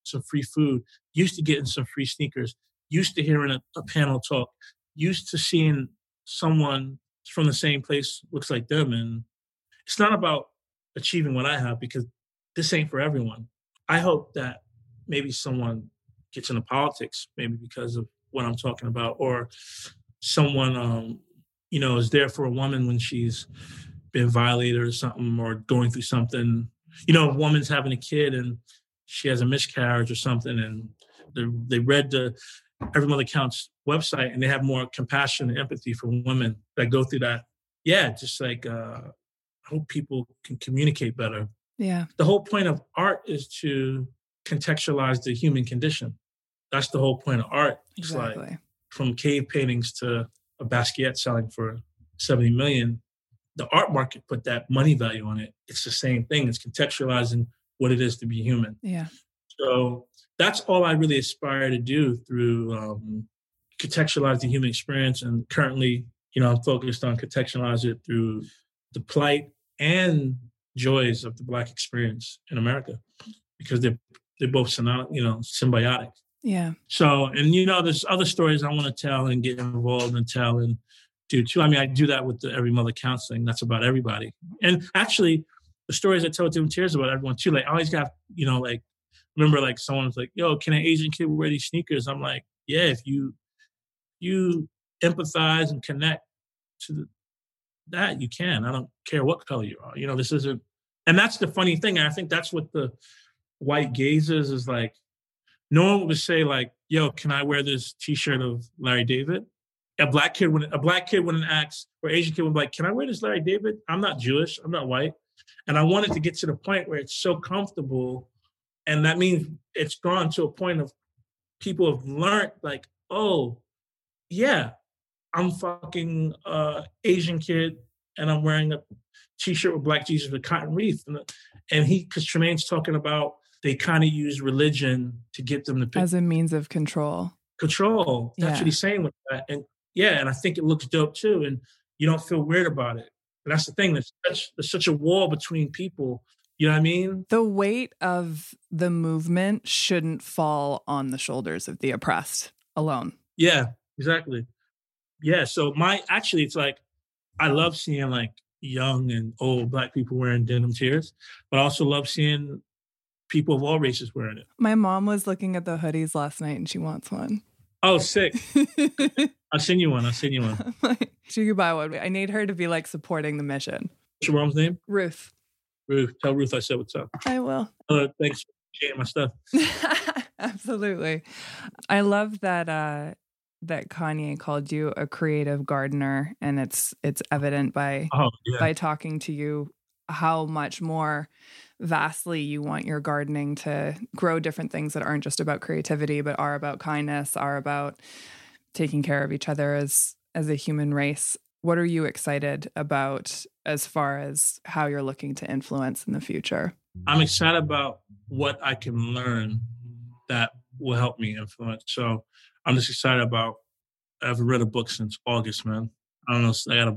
some free food, used to getting some free sneakers, used to hearing a panel talk, used to seeing someone from the same place looks like them. And it's not about achieving what I have, because this ain't for everyone. I hope that maybe someone gets into politics, maybe because of what I'm talking about, or someone, is there for a woman when she's been violated or something, or going through something. A woman's having a kid and she has a miscarriage or something, and they read the Every Mother Counts website, and they have more compassion and empathy for women that go through that. Yeah, just like I hope people can communicate better. Yeah. The whole point of art is to contextualize the human condition. That's the whole point of art. It's Exactly. like from cave paintings to a Basquiat selling for $70 million. The art market put that money value on it. It's the same thing. It's contextualizing what it is to be human. Yeah. So that's all I really aspire to do through contextualize the human experience. And currently, I'm focused on contextualize it through the plight and joys of the Black experience in America, because they're both symbiotic. Yeah. So, and there's other stories I want to tell and get involved and tell and do too. I mean, I do that with the Every Mother Counts thing. That's about everybody. And actually, the stories I tell with Different Tears about everyone too. Like, I always got, remember like someone's like, yo, can an Asian kid wear these sneakers? I'm like, yeah, if you empathize and connect to that, you can. I don't care what color you are. This isn't, and that's the funny thing. And I think that's what the white gaze is like, no one would say like, yo, can I wear this T-shirt of Larry David? A black kid wouldn't ask, or Asian kid would be like, can I wear this Larry David? I'm not Jewish. I'm not white. And I wanted to get to the point where it's so comfortable. And that means it's gone to a point of people have learned like, oh, yeah, I'm fucking Asian kid and I'm wearing a T-shirt with Black Jesus with a cotton wreath. And because Tremaine's talking about they kind of use religion to get them to pick. As a means of control. Control. That's what he's saying with that. And and I think it looks dope too. And you don't feel weird about it. And that's the thing. There's such a wall between people. You know what I mean? The weight of the movement shouldn't fall on the shoulders of the oppressed alone. Yeah, exactly. Yeah. So it's like, I love seeing like young and old Black people wearing denim tears, but I also love seeing people of all races wearing it. My mom was looking at the hoodies last night and she wants one. Oh, sick. I'll send you one. She could buy one. I need her to be like supporting the mission. What's your mom's name? Ruth. Ruth. Tell Ruth I said what's up. I will. Thanks for sharing my stuff. Absolutely. I love that that Kanye called you a creative gardener, and it's evident by talking to you how much more vastly you want your gardening to grow different things that aren't just about creativity, but are about kindness, are about taking care of each other as a human race. What are you excited about as far as how you're looking to influence in the future? I'm excited about what I can learn that will help me influence. So I'm just excited about, I haven't read a book since August, man. I don't know.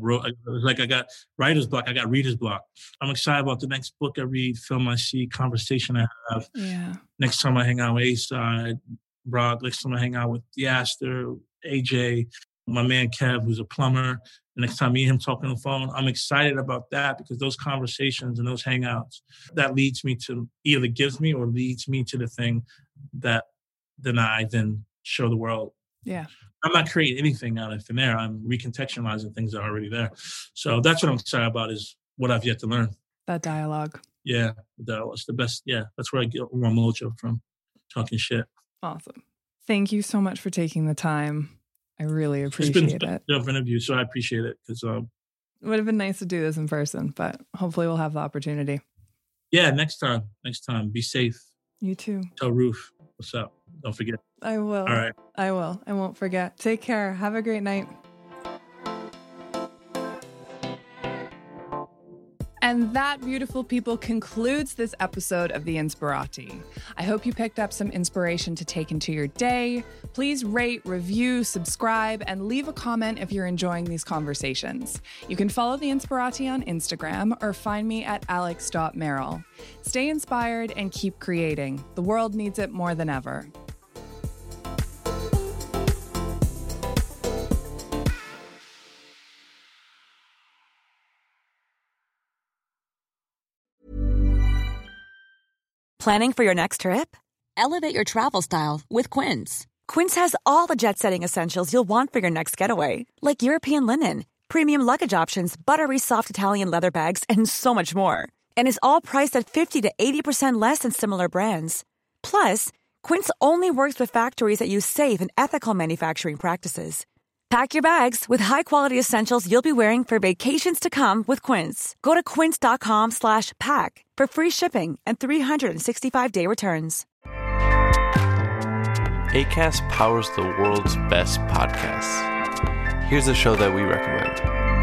I got writer's block. I got reader's block. I'm excited about the next book I read, film I see, conversation I have. Yeah. Next time I hang out with A-Side, Brock. Next time I hang out with Yaster, AJ, my man Kev, who's a plumber. The next time me and him talk on the phone, I'm excited about that because those conversations and those hangouts, that leads me to either gives me or leads me to the thing that then I show the world. Yeah. I'm not creating anything out of thin air. I'm recontextualizing things that are already there. So that's what I'm excited about is what I've yet to learn. That dialogue. Yeah. It's the best. Yeah. That's where I get my mojo from, talking shit. Awesome. Thank you so much for taking the time. I really appreciate it. It's been an interview, so I appreciate it. Because it would have been nice to do this in person, but hopefully we'll have the opportunity. Yeah, next time. Be safe. You too. Tell Ruth what's up. Don't forget. I will. All right. I will. I won't forget. Take care. Have a great night. And that, beautiful people, concludes this episode of The Inspirati. I hope you picked up some inspiration to take into your day. Please rate, review, subscribe, and leave a comment if you're enjoying these conversations. You can follow The Inspirati on Instagram or find me at alex.merrill. Stay inspired and keep creating. The world needs it more than ever. Planning for your next trip? Elevate your travel style with Quince. Quince has all the jet-setting essentials you'll want for your next getaway, like European linen, premium luggage options, buttery soft Italian leather bags, and so much more. And is all priced at 50 to 80% less than similar brands. Plus, Quince only works with factories that use safe and ethical manufacturing practices. Pack your bags with high-quality essentials you'll be wearing for vacations to come with Quince. Go to quince.com/pack for free shipping and 365-day returns. Acast powers the world's best podcasts. Here's a show that we recommend.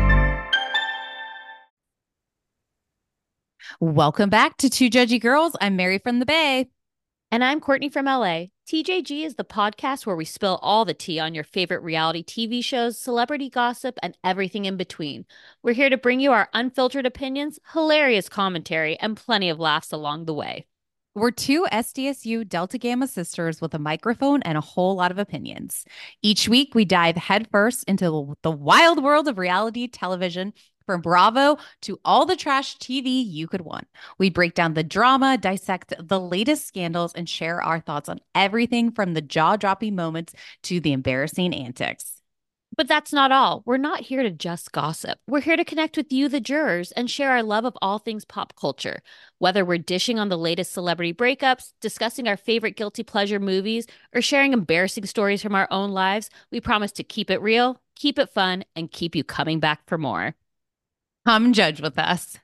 Welcome back to Two Judgy Girls. I'm Mary from the Bay. And I'm Courtney from LA. TJG is the podcast where we spill all the tea on your favorite reality TV shows, celebrity gossip, and everything in between. We're here to bring you our unfiltered opinions, hilarious commentary, and plenty of laughs along the way. We're two SDSU Delta Gamma sisters with a microphone and a whole lot of opinions. Each week, we dive headfirst into the wild world of reality television, from Bravo to all the trash TV you could want. We break down the drama, dissect the latest scandals, and share our thoughts on everything from the jaw-dropping moments to the embarrassing antics. But that's not all. We're not here to just gossip. We're here to connect with you, the jurors, and share our love of all things pop culture. Whether we're dishing on the latest celebrity breakups, discussing our favorite guilty pleasure movies, or sharing embarrassing stories from our own lives, we promise to keep it real, keep it fun, and keep you coming back for more. Come judge with us.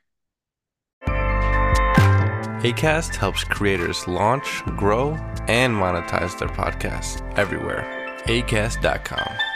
Acast helps creators launch, grow, and monetize their podcasts everywhere. Acast.com.